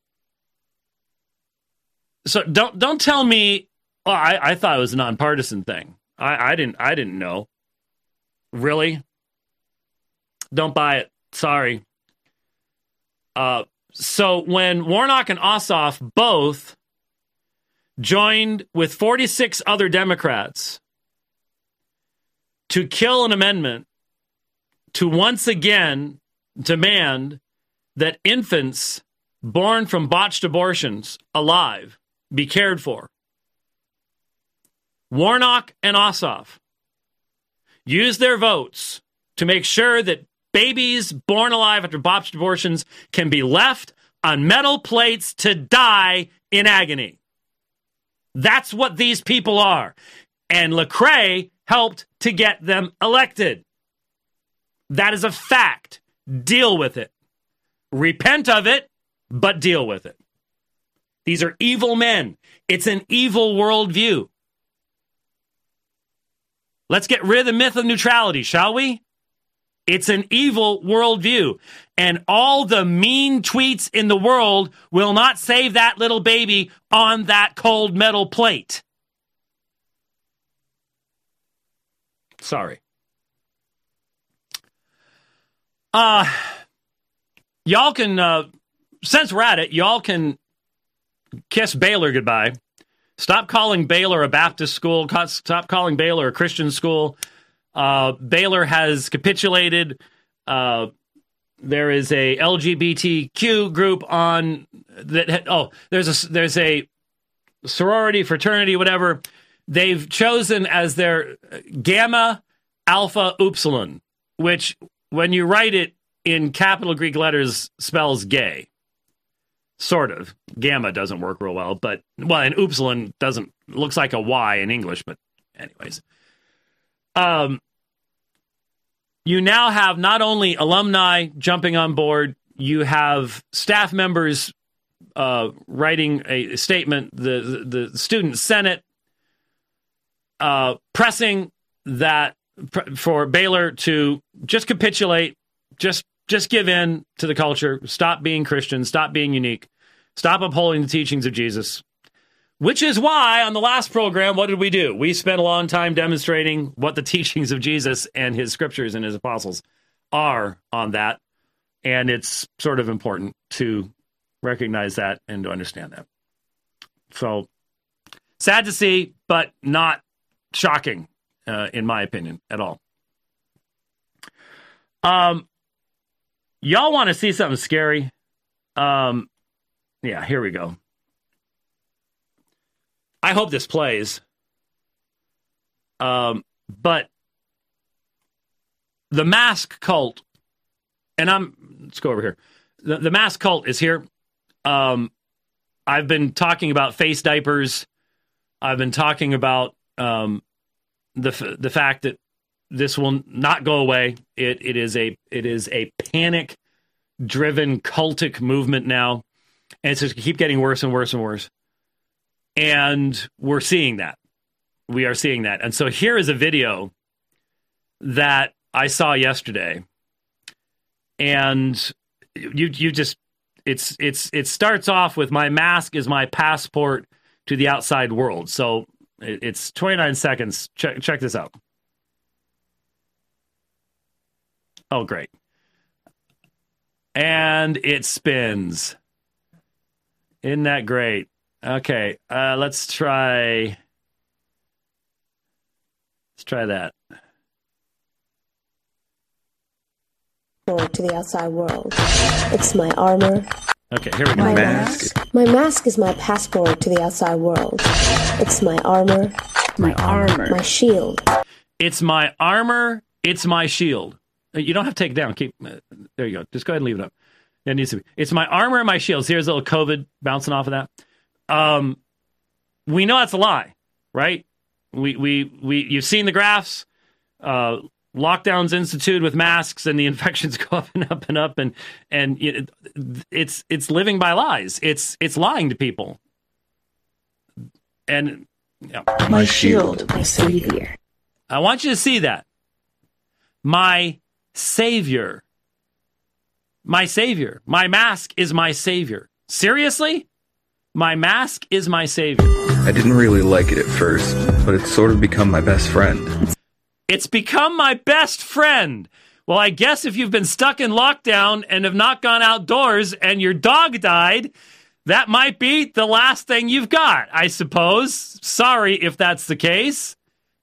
So don't don't tell me, oh, I, I thought it was a nonpartisan thing. I, I didn't I didn't know. Really? Don't buy it. Sorry. Uh, so when Warnock and Ossoff both joined with forty-six other Democrats to kill an amendment to once again demand that infants born from botched abortions alive be cared for, Warnock and Ossoff used their votes to make sure that babies born alive after botched abortions can be left on metal plates to die in agony. That's what these people are. And Lecrae helped to get them elected. That is a fact. Deal with it. Repent of it, but deal with it. These are evil men. It's an evil worldview. Let's get rid of the myth of neutrality, shall we? It's an evil worldview. And all the mean tweets in the world will not save that little baby on that cold metal plate. Sorry. Uh, y'all can, uh, since we're at it, y'all can kiss Baylor goodbye. Stop calling Baylor a Baptist school. Stop calling Baylor a Christian school. Uh, Baylor has capitulated. Uh, there is a L G B T Q group on that. Oh, there's a there's a sorority, fraternity, whatever. They've chosen as their Gamma Alpha Upsilon, which when you write it in capital Greek letters spells gay. Sort of. Gamma doesn't work real well, but, well, and Upsilon doesn't, looks like a Y in English, but anyways. Um, you now have not only alumni jumping on board, you have staff members uh, writing a statement, the, the, the student senate uh, pressing that pr- for Baylor to just capitulate, just Just give in to the culture. Stop being Christian. Stop being unique. Stop upholding the teachings of Jesus. Which is why on the last program, what did we do? We spent a long time demonstrating what the teachings of Jesus and his scriptures and his apostles are on that. And it's sort of important to recognize that and to understand that. So sad to see, but not shocking, uh, in my opinion, at all. Um, Y'all want to see something scary? Um, yeah, here we go. I hope this plays. Um, but the mask cult, and I'm, let's go over here. The, the mask cult is here. Um, I've been talking about face diapers. I've been talking about um, the the fact that this will not go away. It it is a it is a panic-driven cultic movement now, and it's just keep getting worse and worse and worse. And we're seeing that. We are seeing that. And so here is a video that I saw yesterday, and you you just it's it's it starts off with my mask is my passport to the outside world. So it, it's twenty-nine seconds. Check check this out. Oh, great. And it spins. Isn't that great? Okay, uh, let's try... Let's try that. To the outside world. It's my armor. Okay, here we go. My mask. My mask is my passport to the outside world. It's my armor. My armor. My shield. It's my armor. It's my shield. You don't have to take it down. Keep uh, there. You go. Just go ahead and leave it up. It needs to be. It's my armor and my shields. Here's a little COVID bouncing off of that. Um, we know that's a lie, right? We we we. You've seen the graphs. Uh, lockdowns instituted with masks, and the infections go up and up and up, and and it, it's it's living by lies. It's it's lying to people. And yeah. My shield, my savior. I want you to see that. My savior. My savior. My mask is my savior. Seriously? My mask is my savior. I didn't really like it at first, but it's sort of become my best friend. It's become my best friend. Well, I guess if you've been stuck in lockdown and have not gone outdoors and your dog died, that might be the last thing you've got, I suppose. Sorry if that's the case.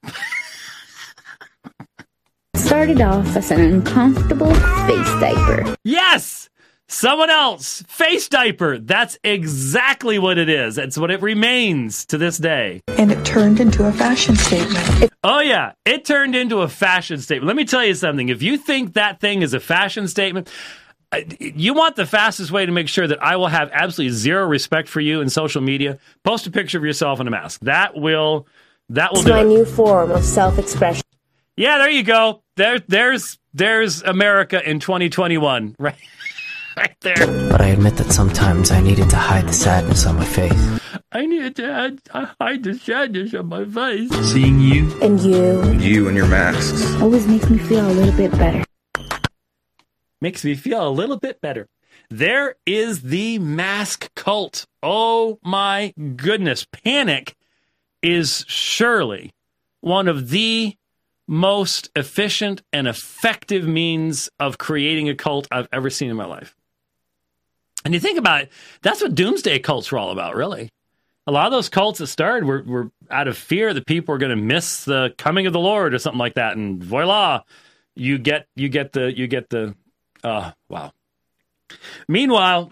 Started off as an uncomfortable face diaper. Yes! Someone else. Face diaper. That's exactly what it is. That's what it remains to this day. And it turned into a fashion statement. Oh, yeah. It turned into a fashion statement. Let me tell you something. If you think that thing is a fashion statement, you want the fastest way to make sure that I will have absolutely zero respect for you in social media. Post a picture of yourself in a mask. That will, that will It's do my it. new form of self-expression. Yeah, there you go. There, there's, there's America in twenty twenty-one. Right. Right there. But I admit that sometimes I needed to hide the sadness on my face. I needed to hide, hide the sadness on my face. Seeing you, And you. you and your masks. Always makes me feel a little bit better. Makes me feel a little bit better. There is the mask cult. Oh my goodness. Panic is surely one of the most efficient and effective means of creating a cult I've ever seen in my life. And you think about it, that's what doomsday cults were all about, really. A lot of those cults that started were, were out of fear that people were going to miss the coming of the Lord or something like that. And voila, you get you get the you get the uh wow. Meanwhile,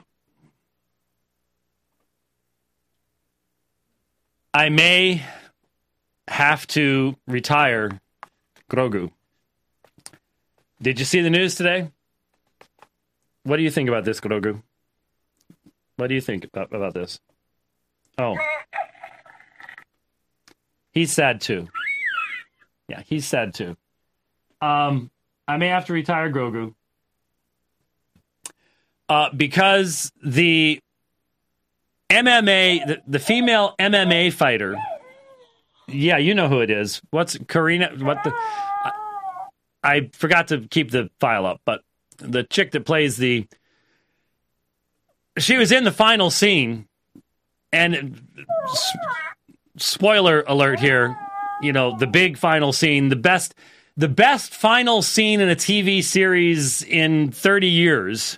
I may have to retire Grogu. Did you see the news today? What do you think about this, Grogu? What do you think about, about this? Oh. He's sad too. Yeah, he's sad too. Um, I may have to retire Grogu. Uh, because the M M A, the, the female M M A fighter, yeah, you know who it is. What's Karina? What the? I, I forgot to keep the file up, but the chick that plays the, she was in the final scene, and s- spoiler alert here, you know, the big final scene, the best, the best final scene in a T V series in thirty years.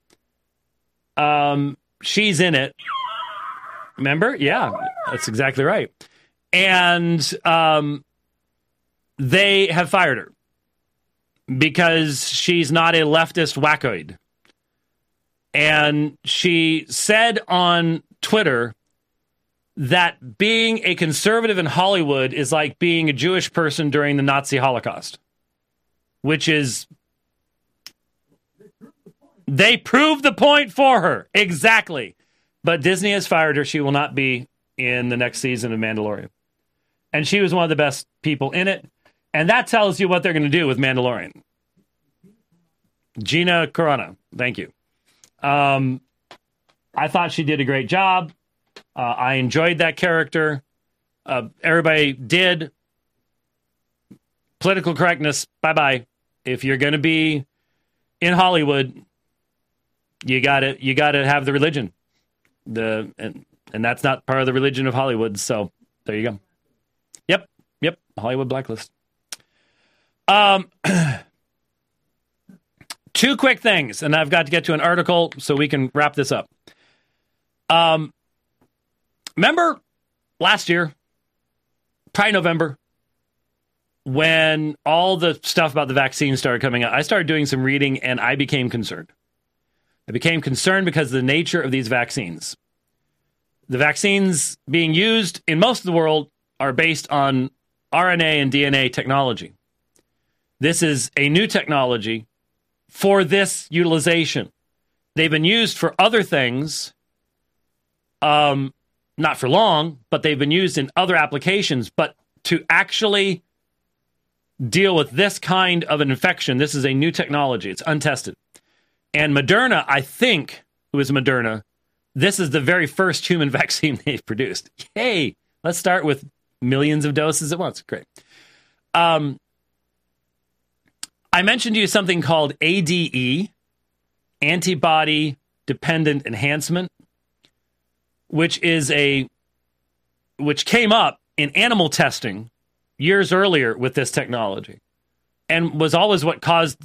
Um, she's in it. Remember? Yeah, that's exactly right. And um, they have fired her because she's not a leftist wackoid. And she said on Twitter that being a conservative in Hollywood is like being a Jewish person during the Nazi Holocaust, which is, they proved the point for her. Exactly. But Disney has fired her. She will not be in the next season of Mandalorian. And she was one of the best people in it. And that tells you what they're going to do with Mandalorian. Gina Carano. Thank you. Um, I thought she did a great job. Uh, I enjoyed that character. Uh, everybody did. Political correctness, bye-bye. If you're going to be in Hollywood, you gotta you gotta have the religion. The and, and that's not part of the religion of Hollywood. So there you go. Yep, yep. Hollywood blacklist. Um, two quick things, and I've got to get to an article so we can wrap this up. Um, remember last year, probably November, when all the stuff about the vaccine started coming out, I started doing some reading, and I became concerned. I became concerned because of the nature of these vaccines. The vaccines being used in most of the world are based on R N A and D N A technology. This is a new technology for this utilization. They've been used for other things, um, not for long, but they've been used in other applications. But to actually deal with this kind of an infection, this is a new technology. It's untested. And Moderna, I think it was Moderna, this is the very first human vaccine they've produced. Yay! Let's start with millions of doses at once. Great. Um, I mentioned to you something called A D E, antibody-dependent enhancement, which is a which came up in animal testing years earlier with this technology, and was always what caused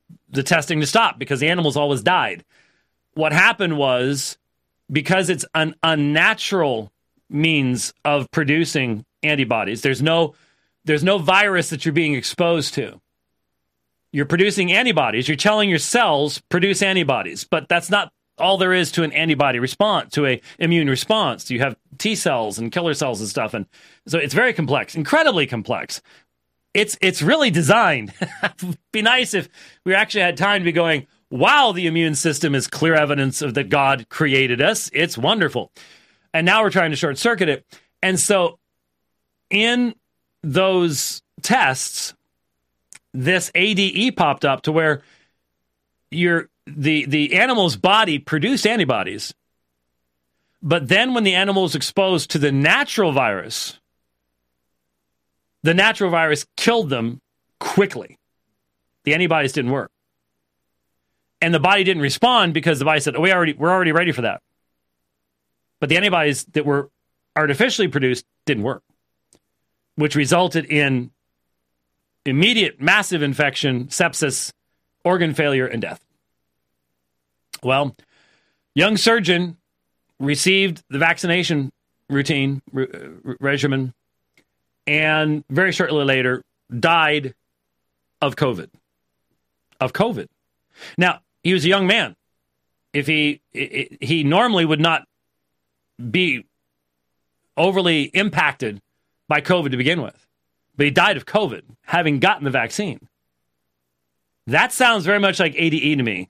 the testing to stop because the animals always died. What happened was, because it's an unnatural means of producing antibodies, there's no there's no virus that you're being exposed to. You're producing antibodies. You're telling your cells produce antibodies, but that's not all there is to an antibody response, to a immune response. You have T cells and killer cells and stuff, and so it's very complex, incredibly complex. It's it's really designed. It'd be nice if we actually had time to be going, wow, the immune system is clear evidence of that God created us. It's wonderful. And now we're trying to short circuit it. And so in those tests, this A D E popped up to where your the the animal's body produced antibodies. But then when the animal is exposed to the natural virus, the natural virus killed them quickly. The antibodies didn't work. And the body didn't respond because the body said, oh, we already, we're already ready for that. But the antibodies that were artificially produced didn't work, which resulted in immediate massive infection, sepsis, organ failure, and death. Well, young surgeon received the vaccination routine, re- regimen, and very shortly later died of COVID. Of COVID. Now, he was a young man. If he he normally would not be overly impacted by COVID to begin with, but he died of COVID, having gotten the vaccine. That sounds very much like A D E to me.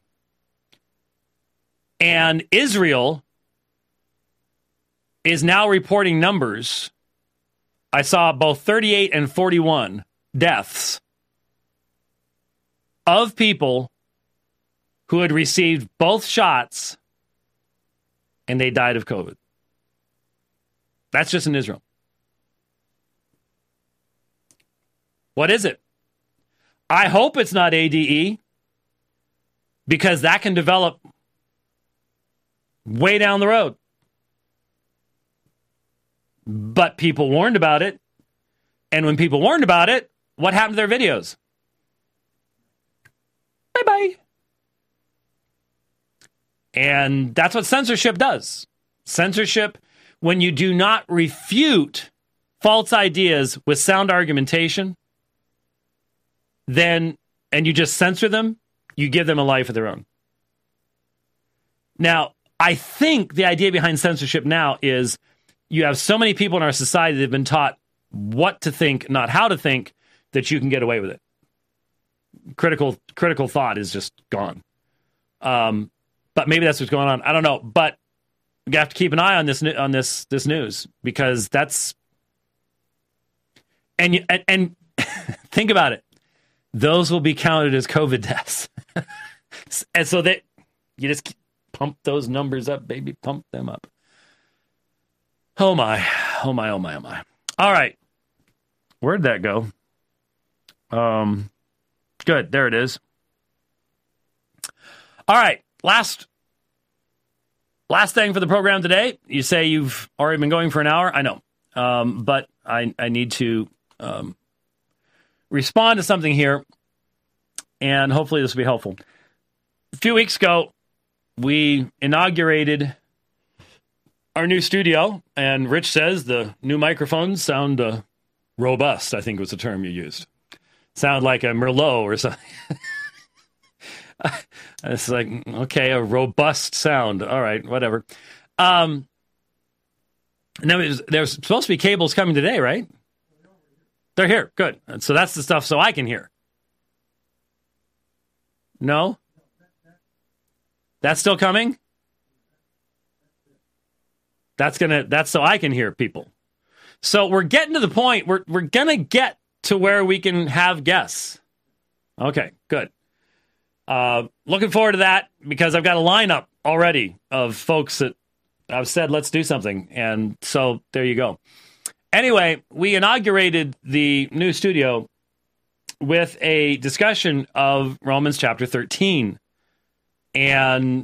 And Israel is now reporting numbers. I saw both thirty-eight and forty-one deaths of people who had received both shots and they died of COVID. That's just in Israel. What is it? I hope it's not A D E, because that can develop way down the road. But people warned about it. And when people warned about it, what happened to their videos? Bye-bye. And that's what censorship does. Censorship, when you do not refute false ideas with sound argumentation, then, and you just censor them, you give them a life of their own. Now, I think the idea behind censorship now is you have so many people in our society that have been taught what to think, not how to think, that you can get away with it. Critical critical thought is just gone. Um, but maybe that's what's going on. I don't know. But we have to keep an eye on this on this this news, because that's and you, and, and think about it. Those will be counted as COVID deaths, and so that you just pump those numbers up, baby, pump them up. Oh my, oh my, oh my, oh my. All right, where'd that go? Um, good, there it is. All right, last last thing for the program today. You say you've already been going for an hour. I know, um, but I I need to um, respond to something here, and hopefully this will be helpful. A few weeks ago, we inaugurated our new studio, and Rich says the new microphones sound uh, robust, I think was the term you used. Sound like a Merlot or something. It's like, okay, a robust sound. All right, whatever. Um, now, was, there's supposed to be cables coming today, right? They're here. Good. And so that's the stuff so I can hear. No? That's still coming? That's gonna. That's so I can hear people. So we're getting to the point. We're we're gonna get to where we can have guests. Okay, good. Uh, looking forward to that, because I've got a lineup already of folks that I've said let's do something, and so there you go. Anyway, we inaugurated the new studio with a discussion of Romans chapter thirteen and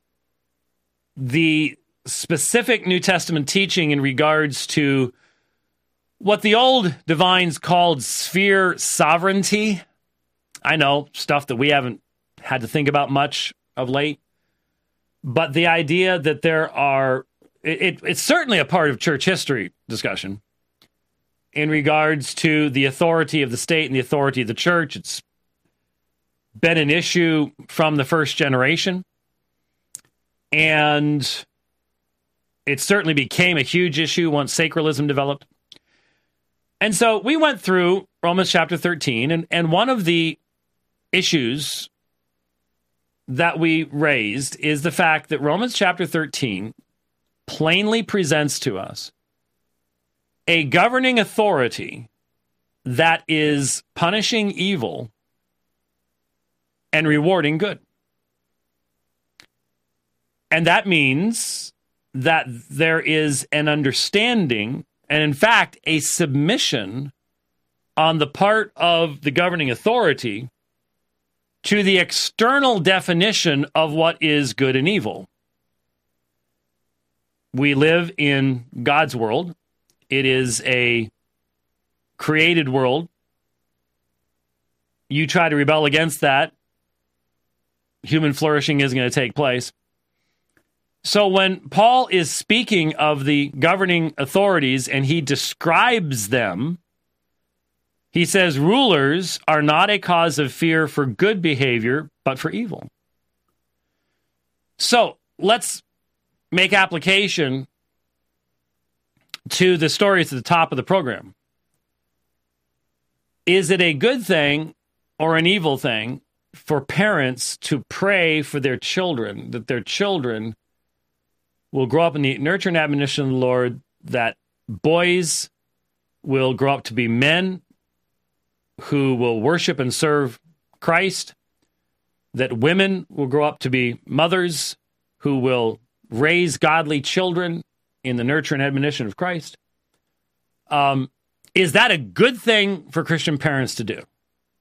the specific New Testament teaching in regards to what the old divines called sphere sovereignty. I know, stuff that we haven't had to think about much of late. But the idea that there are, it, it, it's certainly a part of church history discussion in regards to the authority of the state and the authority of the church. It's been an issue from the first generation. And it certainly became a huge issue once sacralism developed. And so we went through Romans chapter thirteen, and, and one of the issues that we raised is the fact that Romans chapter thirteen plainly presents to us a governing authority that is punishing evil and rewarding good. And that means that there is an understanding and, in fact, a submission on the part of the governing authority to the external definition of what is good and evil. We live in God's world. It is a created world. You try to rebel against that, human flourishing isn't going to take place. So when Paul is speaking of the governing authorities and he describes them, he says, rulers are not a cause of fear for good behavior, but for evil. So let's make application to the stories at the top of the program. Is it a good thing or an evil thing for parents to pray for their children, that their children will grow up in the nurture and admonition of the Lord, that boys will grow up to be men who will worship and serve Christ, that women will grow up to be mothers who will raise godly children in the nurture and admonition of Christ? Um, is that a good thing for Christian parents to do?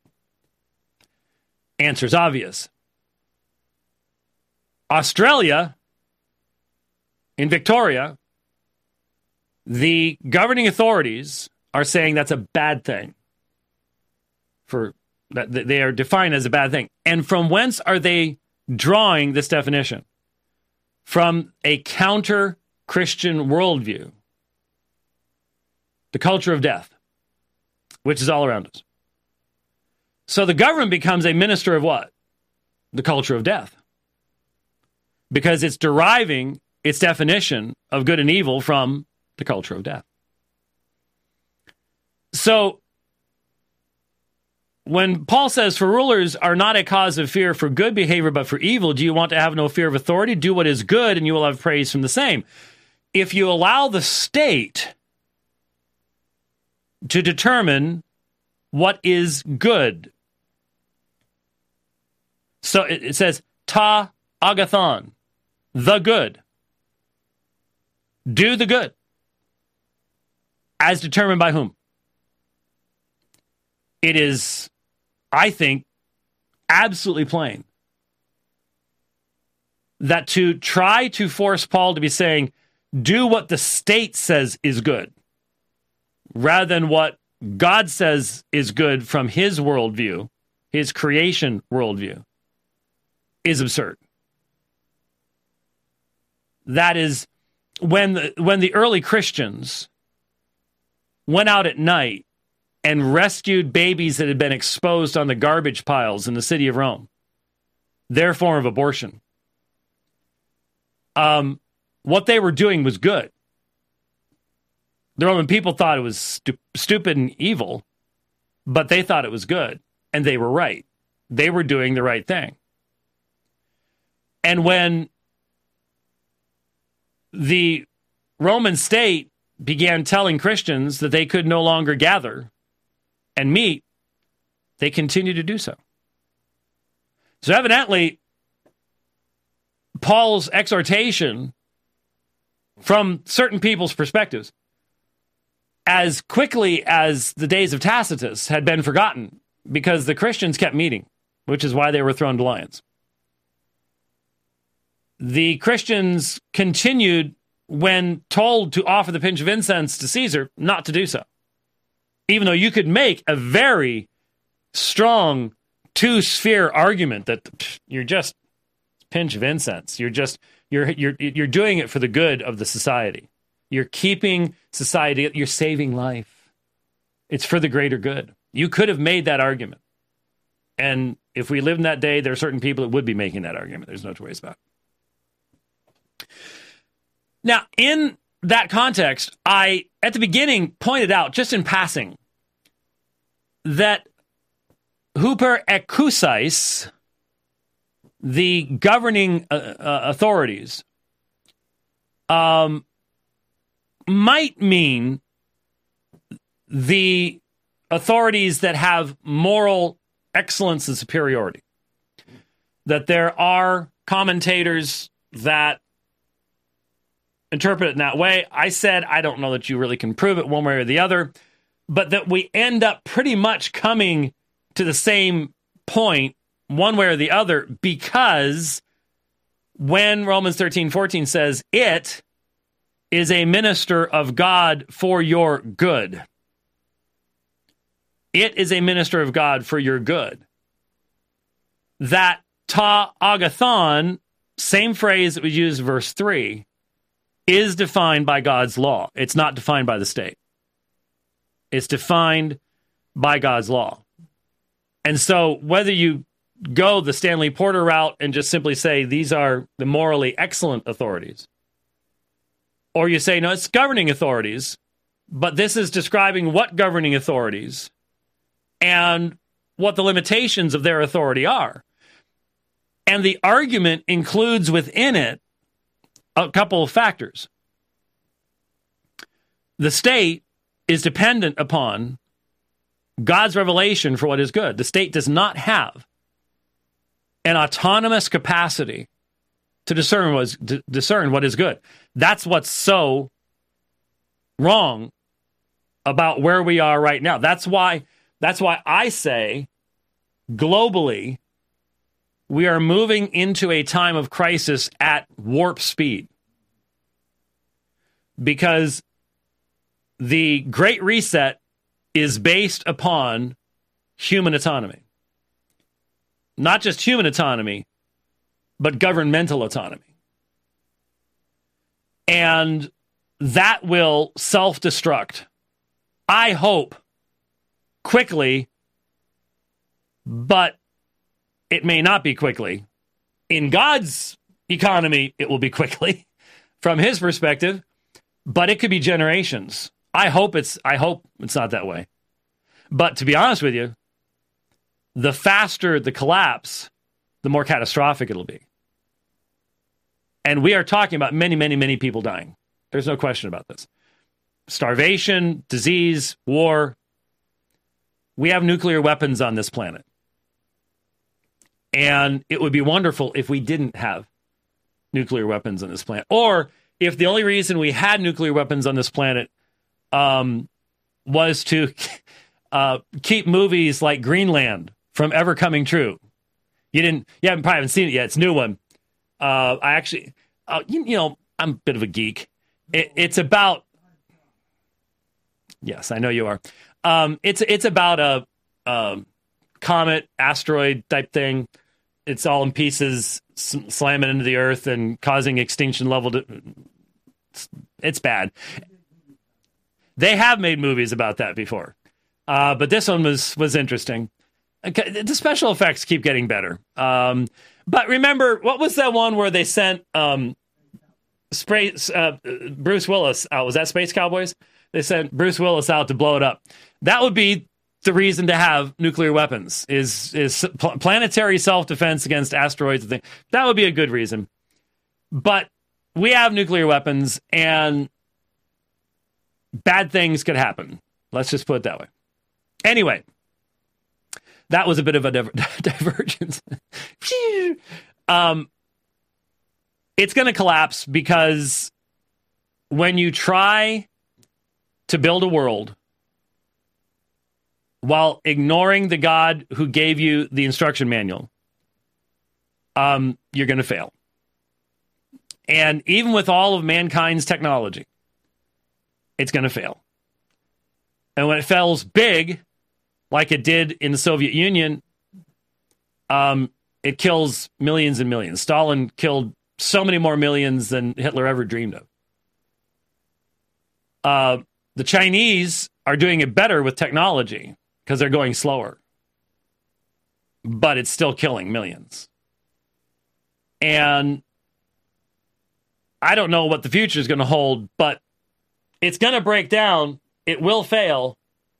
Answer's obvious. Australia, in Victoria, the governing authorities are saying that's a bad thing. For that, they are defined as a bad thing. And from whence are they drawing this definition? From a counter-Christian worldview, the culture of death, which is all around us. So the government becomes a minister of what? The culture of death. Because it's deriving its definition of good and evil from the culture of death. So when Paul says, for rulers are not a cause of fear for good behavior, but for evil, do you want to have no fear of authority? Do what is good, and you will have praise from the same. If you allow the state to determine what is good, so it, it says, ta agathon, the good. Do the good. As determined by whom? It is, I think, absolutely plain that to try to force Paul to be saying, do what the state says is good, rather than what God says is good from his worldview, his creation worldview, is absurd. That is, when the, when the early Christians went out at night and rescued babies that had been exposed on the garbage piles in the city of Rome, their form of abortion, um, what they were doing was good. The Roman people thought it was stu- stupid and evil, but they thought it was good, and they were right. They were doing the right thing. And when the Roman state began telling Christians that they could no longer gather and meet, they continued to do so. So evidently, Paul's exhortation from certain people's perspectives, as quickly as the days of Tacitus had been forgotten, because the Christians kept meeting, which is why they were thrown to lions. The Christians continued, when told to offer the pinch of incense to Caesar, not to do so. Even though you could make a very strong two-sphere argument that pff, you're just a pinch of incense. You're just you're you're you're doing it for the good of the society. You're keeping society. You're saving life. It's for the greater good. You could have made that argument, and if we lived in that day, there are certain people that would be making that argument. There's no two ways about it. Now, in that context, I at the beginning pointed out, just in passing, that Huper Ekousis, the governing uh, uh, authorities, um, might mean the authorities that have moral excellence and superiority. That there are commentators that interpret it in that way. I said, I don't know that you really can prove it one way or the other, but that we end up pretty much coming to the same point one way or the other, because when Romans thirteen fourteen says it is a minister of God for your good, it is a minister of God for your good. That ta agathon, same phrase that we use in verse three, is defined by God's law. It's not defined by the state. It's defined by God's law. And so whether you go the Stanley Porter route and just simply say these are the morally excellent authorities, or you say, no, it's governing authorities, but this is describing what governing authorities and what the limitations of their authority are. And the argument includes within it a couple of factors. The state is dependent upon God's revelation for what is good. The state does not have an autonomous capacity to discern what is, to discern what is good. That's what's so wrong about where we are right now. That's why, that's why I say globally, we are moving into a time of crisis at warp speed. Because the Great Reset is based upon human autonomy. Not just human autonomy, but governmental autonomy. And that will self-destruct, I hope, quickly, but it may not be quickly. In God's economy, it will be quickly, from his perspective, but it could be generations. I hope it's I hope it's not that way. But to be honest with you, the faster the collapse, the more catastrophic it'll be. And we are talking about many, many, many people dying. There's no question about this. Starvation, disease, war. We have nuclear weapons on this planet. And it would be wonderful if we didn't have nuclear weapons on this planet. Or if the only reason we had nuclear weapons on this planet um, was to uh, keep movies like Greenland from ever coming true. You didn't, you haven't probably haven't seen it yet. It's a new one. Uh, I actually, uh, you, you know, I'm a bit of a geek. It, it's about, yes, I know you are. Um, it's it's about a, a comet, asteroid type thing. It's all in pieces, slamming into the earth and causing extinction level. To, it's, it's bad. They have made movies about that before, uh, but this one was was interesting. Okay, the special effects keep getting better. Um, but remember, what was that one where they sent um, spray, uh, Bruce Willis out? Was that Space Cowboys? They sent Bruce Willis out to blow it up. That would be the reason to have nuclear weapons, is is planetary self-defense against asteroids. And things. That would be a good reason. But we have nuclear weapons, and bad things could happen. Let's just put it that way. Anyway. That was a bit of a diver- divergence. um, it's going to collapse because when you try to build a world while ignoring the God who gave you the instruction manual, um, you're going to fail. And even with all of mankind's technology, it's going to fail. And when it fails big, like it did in the Soviet Union, Um, it kills millions and millions. Stalin killed so many more millions than Hitler ever dreamed of. Uh, the Chinese are doing it better with technology because they're going slower. But it's still killing millions. And I don't know what the future is going to hold, but it's going to break down. It will fail.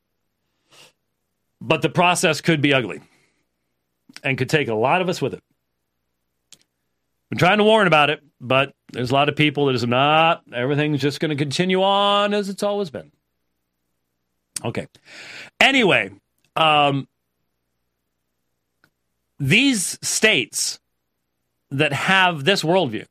But the process could be ugly and could take a lot of us with it. I'm trying to warn about it, but there's a lot of people that is not. Everything's just going to continue on as it's always been. Okay. Anyway, um, these states that have this worldview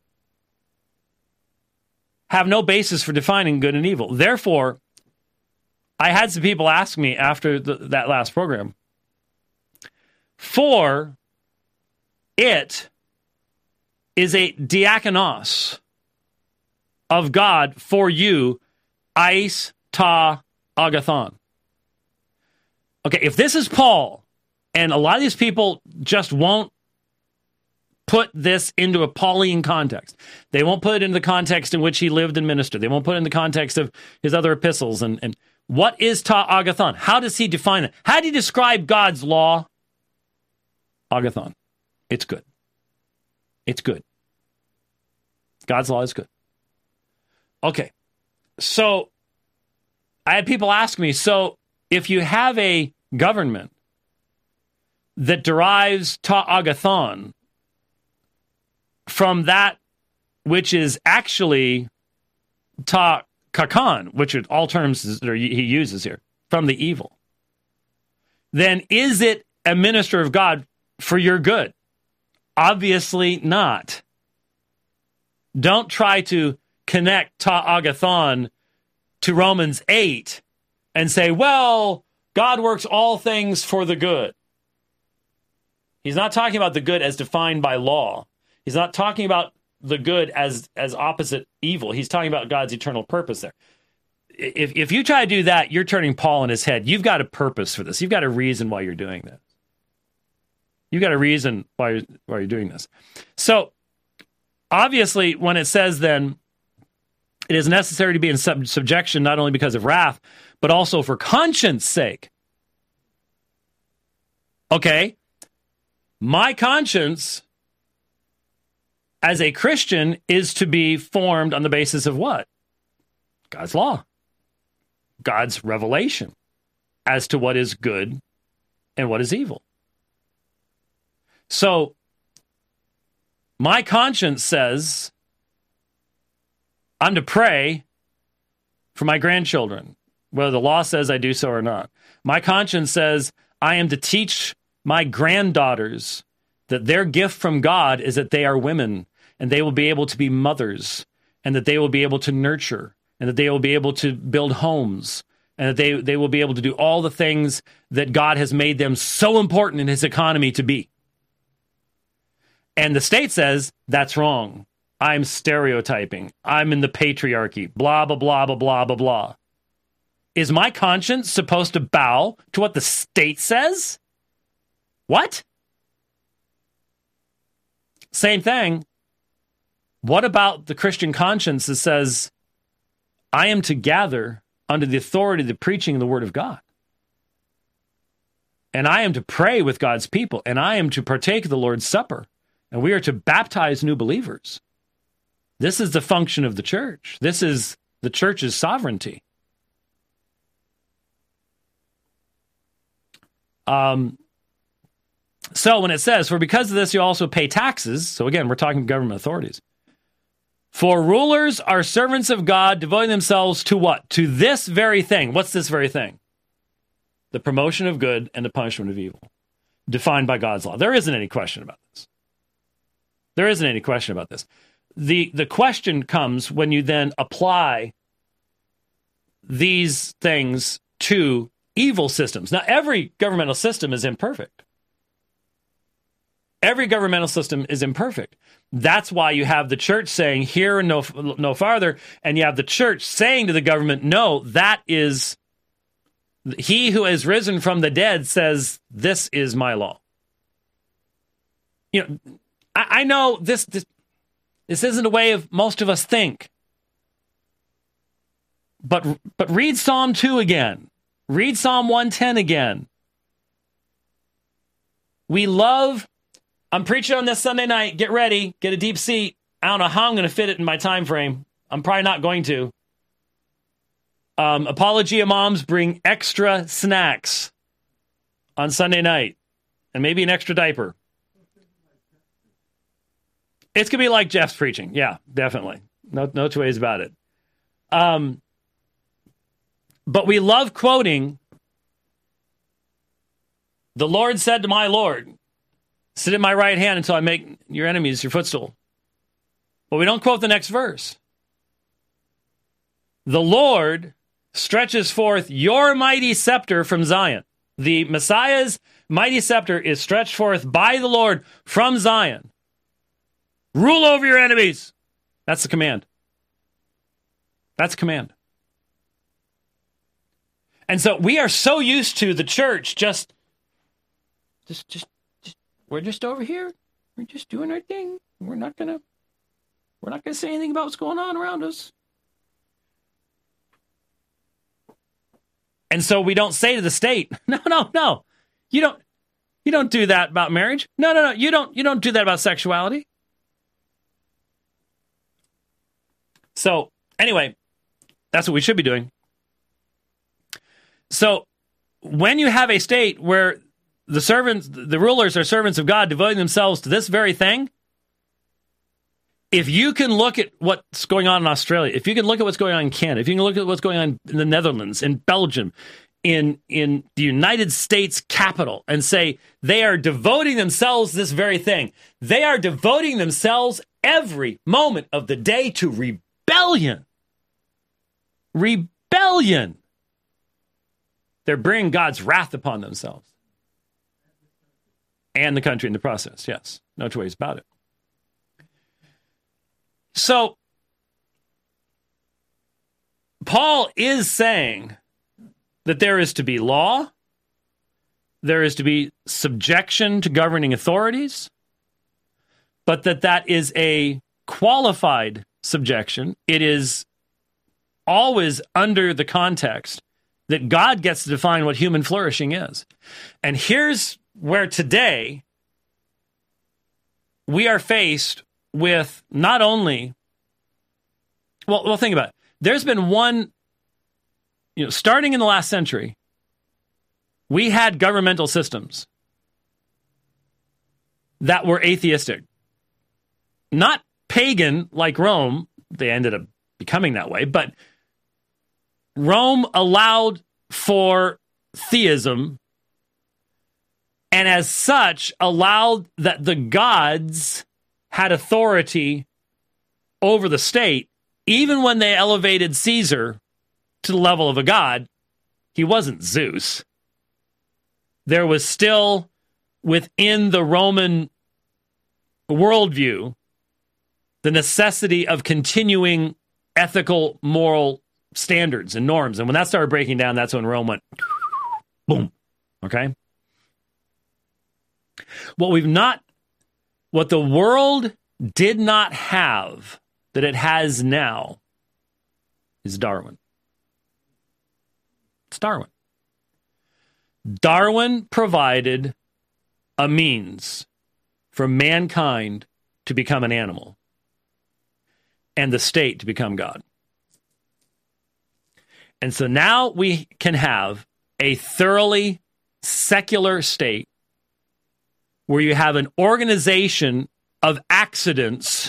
have no basis for defining good and evil. Therefore, I had some people ask me after the, that last program, for it is a diakonos of God for you, eis ta agathon. Okay, if this is Paul, and a lot of these people just won't put this into a Pauline context. They won't put it into the context in which he lived and ministered. They won't put it in the context of his other epistles. And, and what is ta agathon? How does he define it? How do you describe God's law? Agathon. It's good. It's good. God's law is good. Okay. So I had people ask me, so if you have a government that derives ta agathon from that which is actually ta kakan, which are all terms that he uses here, from the evil, then is it a minister of God for your good? Obviously not. Don't try to connect ta agathon to Romans eight and say, well, God works all things for the good. He's not talking about the good as defined by law. He's not talking about the good as, as opposite evil. He's talking about God's eternal purpose there. If, if you try to do that, you're turning Paul in his head. You've got a purpose for this. You've got a reason why you're doing this. You've got a reason why you're, why you're doing this. So, obviously, when it says then, it is necessary to be in sub- subjection not only because of wrath, but also for conscience sake. Okay, my conscience as a Christian is to be formed on the basis of what? God's law. God's revelation as to what is good and what is evil. So, my conscience says I'm to pray for my grandchildren, whether the law says I do so or not. My conscience says I am to teach my granddaughters that their gift from God is that they are women and they will be able to be mothers and that they will be able to nurture and that they will be able to build homes and that they, they will be able to do all the things that God has made them so important in his economy to be. And the state says, that's wrong. I'm stereotyping. I'm in the patriarchy. Blah, blah, blah, blah, blah, blah, blah. Is my conscience supposed to bow to what the state says? What? Same thing. What about the Christian conscience that says, I am to gather under the authority of the preaching of the Word of God? And I am to pray with God's people. And I am to partake of the Lord's Supper. And we are to baptize new believers. This is the function of the church. This is the church's sovereignty. Um, so when it says, for because of this you also pay taxes, so again, we're talking government authorities. For rulers are servants of God, devoting themselves to what? To this very thing. What's this very thing? The promotion of good and the punishment of evil, defined by God's law. There isn't any question about this. There isn't any question about this. The, the question comes when you then apply these things to evil systems. Now, every governmental system is imperfect. Every governmental system is imperfect. That's why you have the church saying here and no, no farther, and you have the church saying to the government, no, that is, he who has risen from the dead says, this is my law. you know, I, I know this, this this isn't the way of most of us think. But but read Psalm two again. Read Psalm one ten again. We love, I'm preaching on this Sunday night. Get ready. Get a deep seat. I don't know how I'm going to fit it in my time frame. I'm probably not going to. Um, Apologia moms bring extra snacks on Sunday night. And maybe an extra diaper. It's going to be like Jeff's preaching. Yeah, definitely. No, no two ways about it. Um, but we love quoting, the Lord said to my Lord, sit at my right hand until I make your enemies your footstool. But we don't quote the next verse. The Lord stretches forth your mighty scepter from Zion. The Messiah's mighty scepter is stretched forth by the Lord from Zion. Rule over your enemies. That's the command. That's a command. And so we are so used to the church just, just, just, just we're just over here. We're just doing our thing. We're not gonna, we're not gonna say anything about what's going on around us. And so we don't say to the state, no, no, no, you don't, you don't do that about marriage. No, no, no, you don't, you don't do that about sexuality. So anyway, that's what we should be doing. So when you have a state where the servants, the rulers are servants of God, devoting themselves to this very thing, if you can look at what's going on in Australia, if you can look at what's going on in Canada, if you can look at what's going on in the Netherlands, in Belgium, in, in the United States capital, and say they are devoting themselves to this very thing, they are devoting themselves every moment of the day to rebellion. Rebellion. They're bringing God's wrath upon themselves. And the country in the process, yes. No two ways about it. So, Paul is saying that there is to be law, there is to be subjection to governing authorities, but that that is a qualified subjection. It is always under the context that God gets to define what human flourishing is. And here's where today we are faced with not only, well, well, think about it. There's been one, you know, starting in the last century, we had governmental systems that were atheistic. Not pagan like Rome. They ended up becoming that way, but Rome allowed for theism, and as such allowed that the gods had authority over the state. Even when they elevated Caesar to the level of a god, he wasn't Zeus. There was still, within the Roman worldview, the necessity of continuing ethical, moral standards and norms. And when that started breaking down, that's when Rome went boom. Okay? What we've not, what the world did not have that it has now is Darwin. It's Darwin. Darwin provided a means for mankind to become an animal and the state to become God. And so now we can have a thoroughly secular state where you have an organization of accidents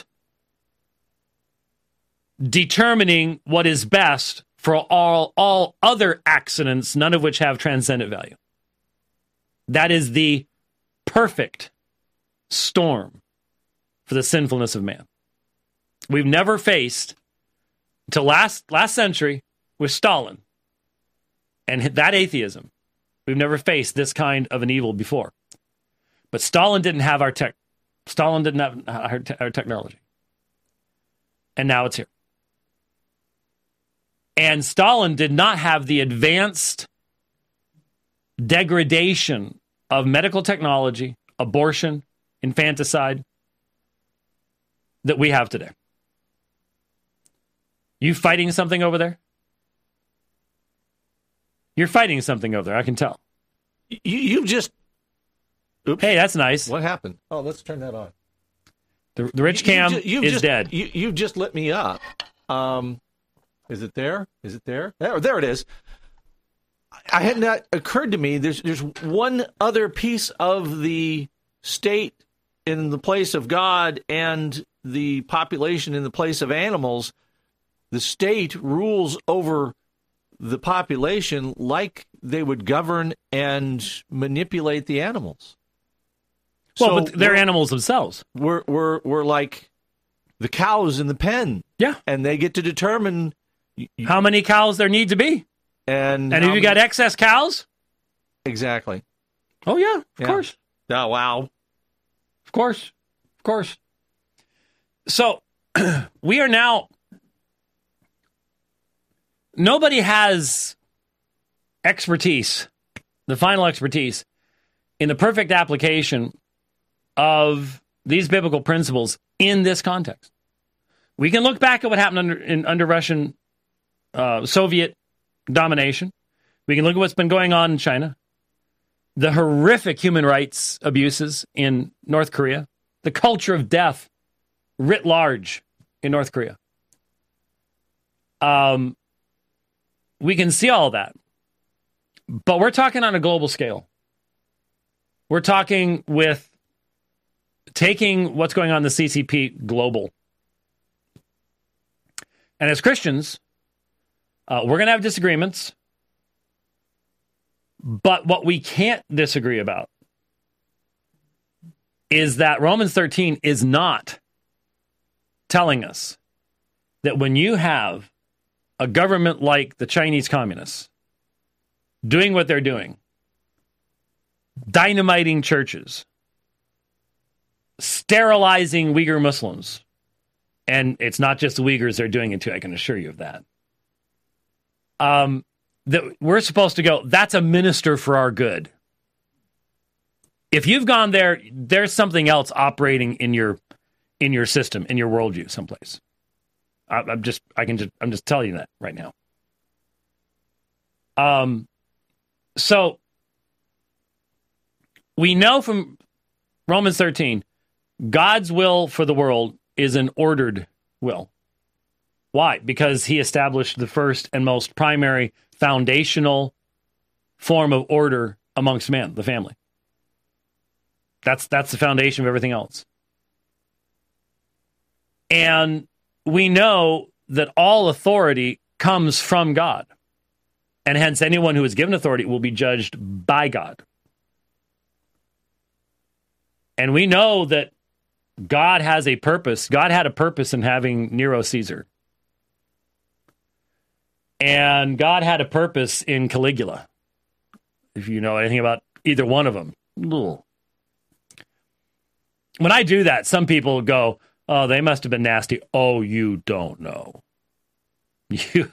determining what is best for all, all other accidents, none of which have transcendent value. That is the perfect storm for the sinfulness of man. We've never faced, until last, last century, with Stalin and that atheism, we've never faced this kind of an evil before. But Stalin didn't have our tech. Stalin didn't have our, te- our technology. And now it's here. And Stalin did not have the advanced degradation of medical technology, abortion, infanticide that we have today. You fighting something over there? You're fighting something over there, I can tell. You, you just... Oops. Hey, that's nice. What happened? Oh, let's turn that on. The, the rich cam you, you, is just, dead. You, you just lit me up. Um, is it there? Is it there? There, there it is. I had not occurred to me. There's there's one other piece of the state in the place of God and the population in the place of animals. The state rules over the population like they would govern and manipulate the animals. Well, So but they're we're- animals themselves. We're we're we're like the cows in the pen. Yeah. And they get to determine y- y- How many cows there need to be. and And how if you got many- excess cows? exactly. Oh, yeah, of Yeah. course. Oh wow. Of course. Of course. So we are now... Nobody has expertise, the final expertise, in the perfect application of these biblical principles in this context. We can look back at what happened under, in, under Russian, uh, Soviet domination. We can look at what's been going on in China, the horrific human rights abuses in North Korea, the culture of death writ large in North Korea. Um, we can see all that, but we're talking on a global scale. We're talking with taking what's going on in the C C P global. And as Christians, uh, we're going to have disagreements. But what we can't disagree about is that Romans thirteen is not telling us that when you have a government like the Chinese communists doing what they're doing, dynamiting churches, sterilizing Uyghur Muslims, and it's not just the Uyghurs they're doing it to, I can assure you of that. Um, that we're supposed to go, that's a minister for our good. If you've gone there, there's something else operating in your in your system, in your worldview, someplace. I, I'm just, I can just, I'm just telling you that right now. Um, so we know from Romans thirteen, God's will for the world is an ordered will. Why? Because he established the first and most primary foundational form of order amongst men, the family. That's that's the foundation of everything else. And we know that all authority comes from God. And hence anyone who is given authority will be judged by God. And we know that God has a purpose. God had a purpose in having Nero Caesar. And God had a purpose in Caligula. If you know anything about either one of them. Ugh. When I do that, some people go, oh, they must have been nasty. Oh, you don't know. You,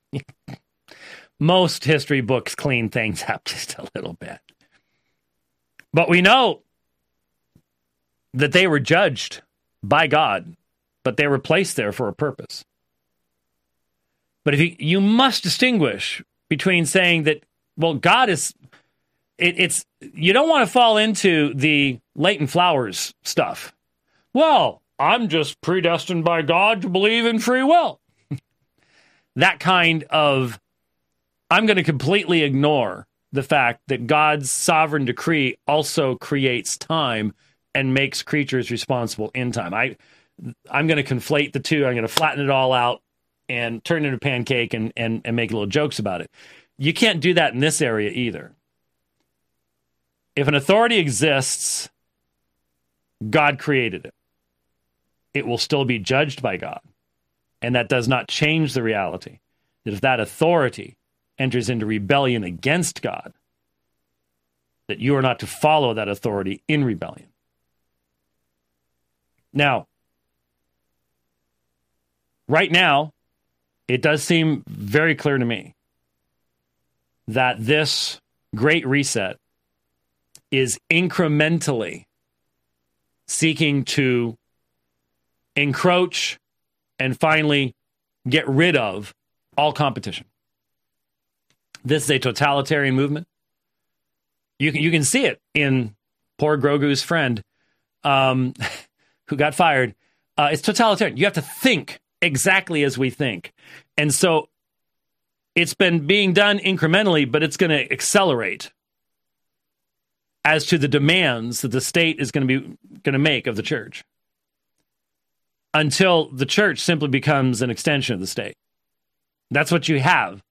most history books clean things up just a little bit. But we know that they were judged by God, but they were placed there for a purpose. But if you, you must distinguish between saying that, well, God is, it, it's, you don't want to fall into the Leighton Flowers stuff. Well, I'm just predestined by God to believe in free will. That kind of, I'm going to completely ignore the fact that God's sovereign decree also creates time and makes creatures responsible in time. I, I'm going to conflate the two. I'm going to flatten it all out and turn it into a pancake and, and, and make little jokes about it. You can't do that in this area either. If an authority exists, God created it. It will still be judged by God. And that does not change the reality that if that authority enters into rebellion against God, that you are not to follow that authority in rebellion. Now, right now, it does seem very clear to me that this great reset is incrementally seeking to encroach and finally get rid of all competition. This is a totalitarian movement. You can, you can see it in poor Grogu's friend um, who got fired. Uh, it's totalitarian. You have to think exactly as we think. And so it's been being done incrementally, but it's going to accelerate as to the demands that the state is going to be going to make of the church, until the church simply becomes an extension of the state. That's what you have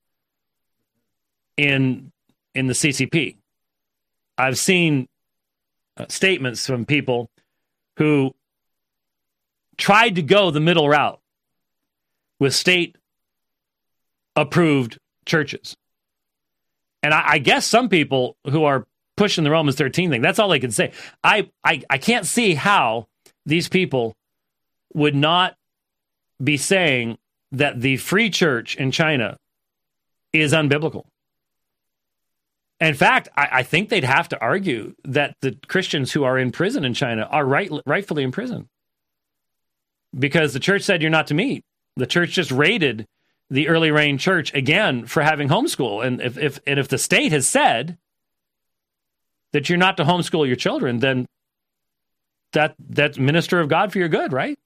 in in the C C P. I've seen uh, statements from people who tried to go the middle route with state-approved churches. And I, I guess some people who are pushing the Romans thirteen thing, that's all they can say. I, I, I can't see how these people would not be saying that the free church in China is unbiblical. In fact, I, I think they'd have to argue that the Christians who are in prison in China are right, rightfully in prison, because the church said you're not to meet. The church just raided the Early Rain Church again for having homeschool. And if, if, and if the state has said that you're not to homeschool your children, then that that's minister of God for your good, right?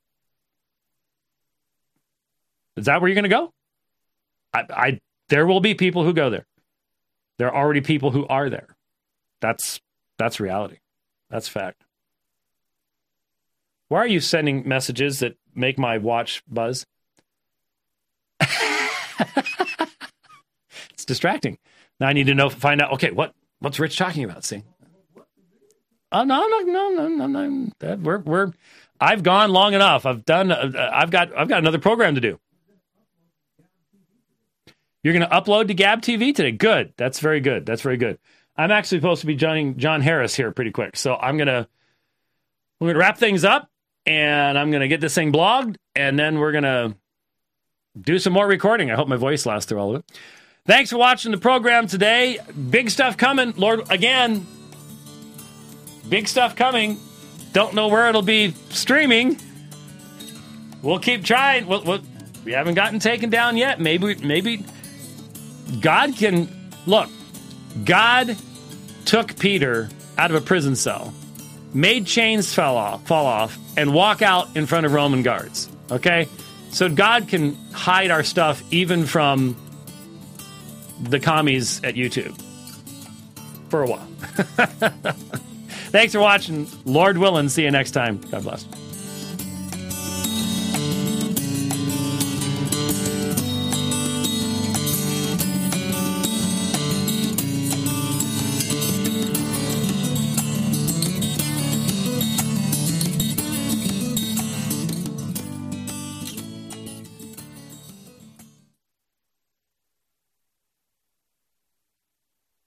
Is that where you're going to go? I, I there will be people who go there. There are already people who are there. That's that's reality. That's fact. Why are you sending messages that make my watch buzz? It's distracting. Now I need to know, find out, okay, what, what's Rich talking about? See? Oh, no, no, no, no, no, no. That, we're, we're, I've gone long enough. I've done, uh, I've got, I've got another program to do. You're going to upload to Gab T V today? Good. That's very good. That's very good. I'm actually supposed to be joining John Harris here pretty quick. So I'm going to, we're going to wrap things up, and I'm going to get this thing blogged, and then we're going to do some more recording. I hope my voice lasts through all of it. Thanks for watching the program today. Big stuff coming. Lord, again, big stuff coming. Don't know where it'll be streaming. We'll keep trying. We'll, we'll, we haven't gotten taken down yet. Maybe, maybe God can... Look, God took Peter out of a prison cell, made chains fall off, fall off, and walk out in front of Roman guards. Okay? So God can hide our stuff even from the commies at YouTube for a while. Thanks for watching. Lord willing, see you next time. God bless.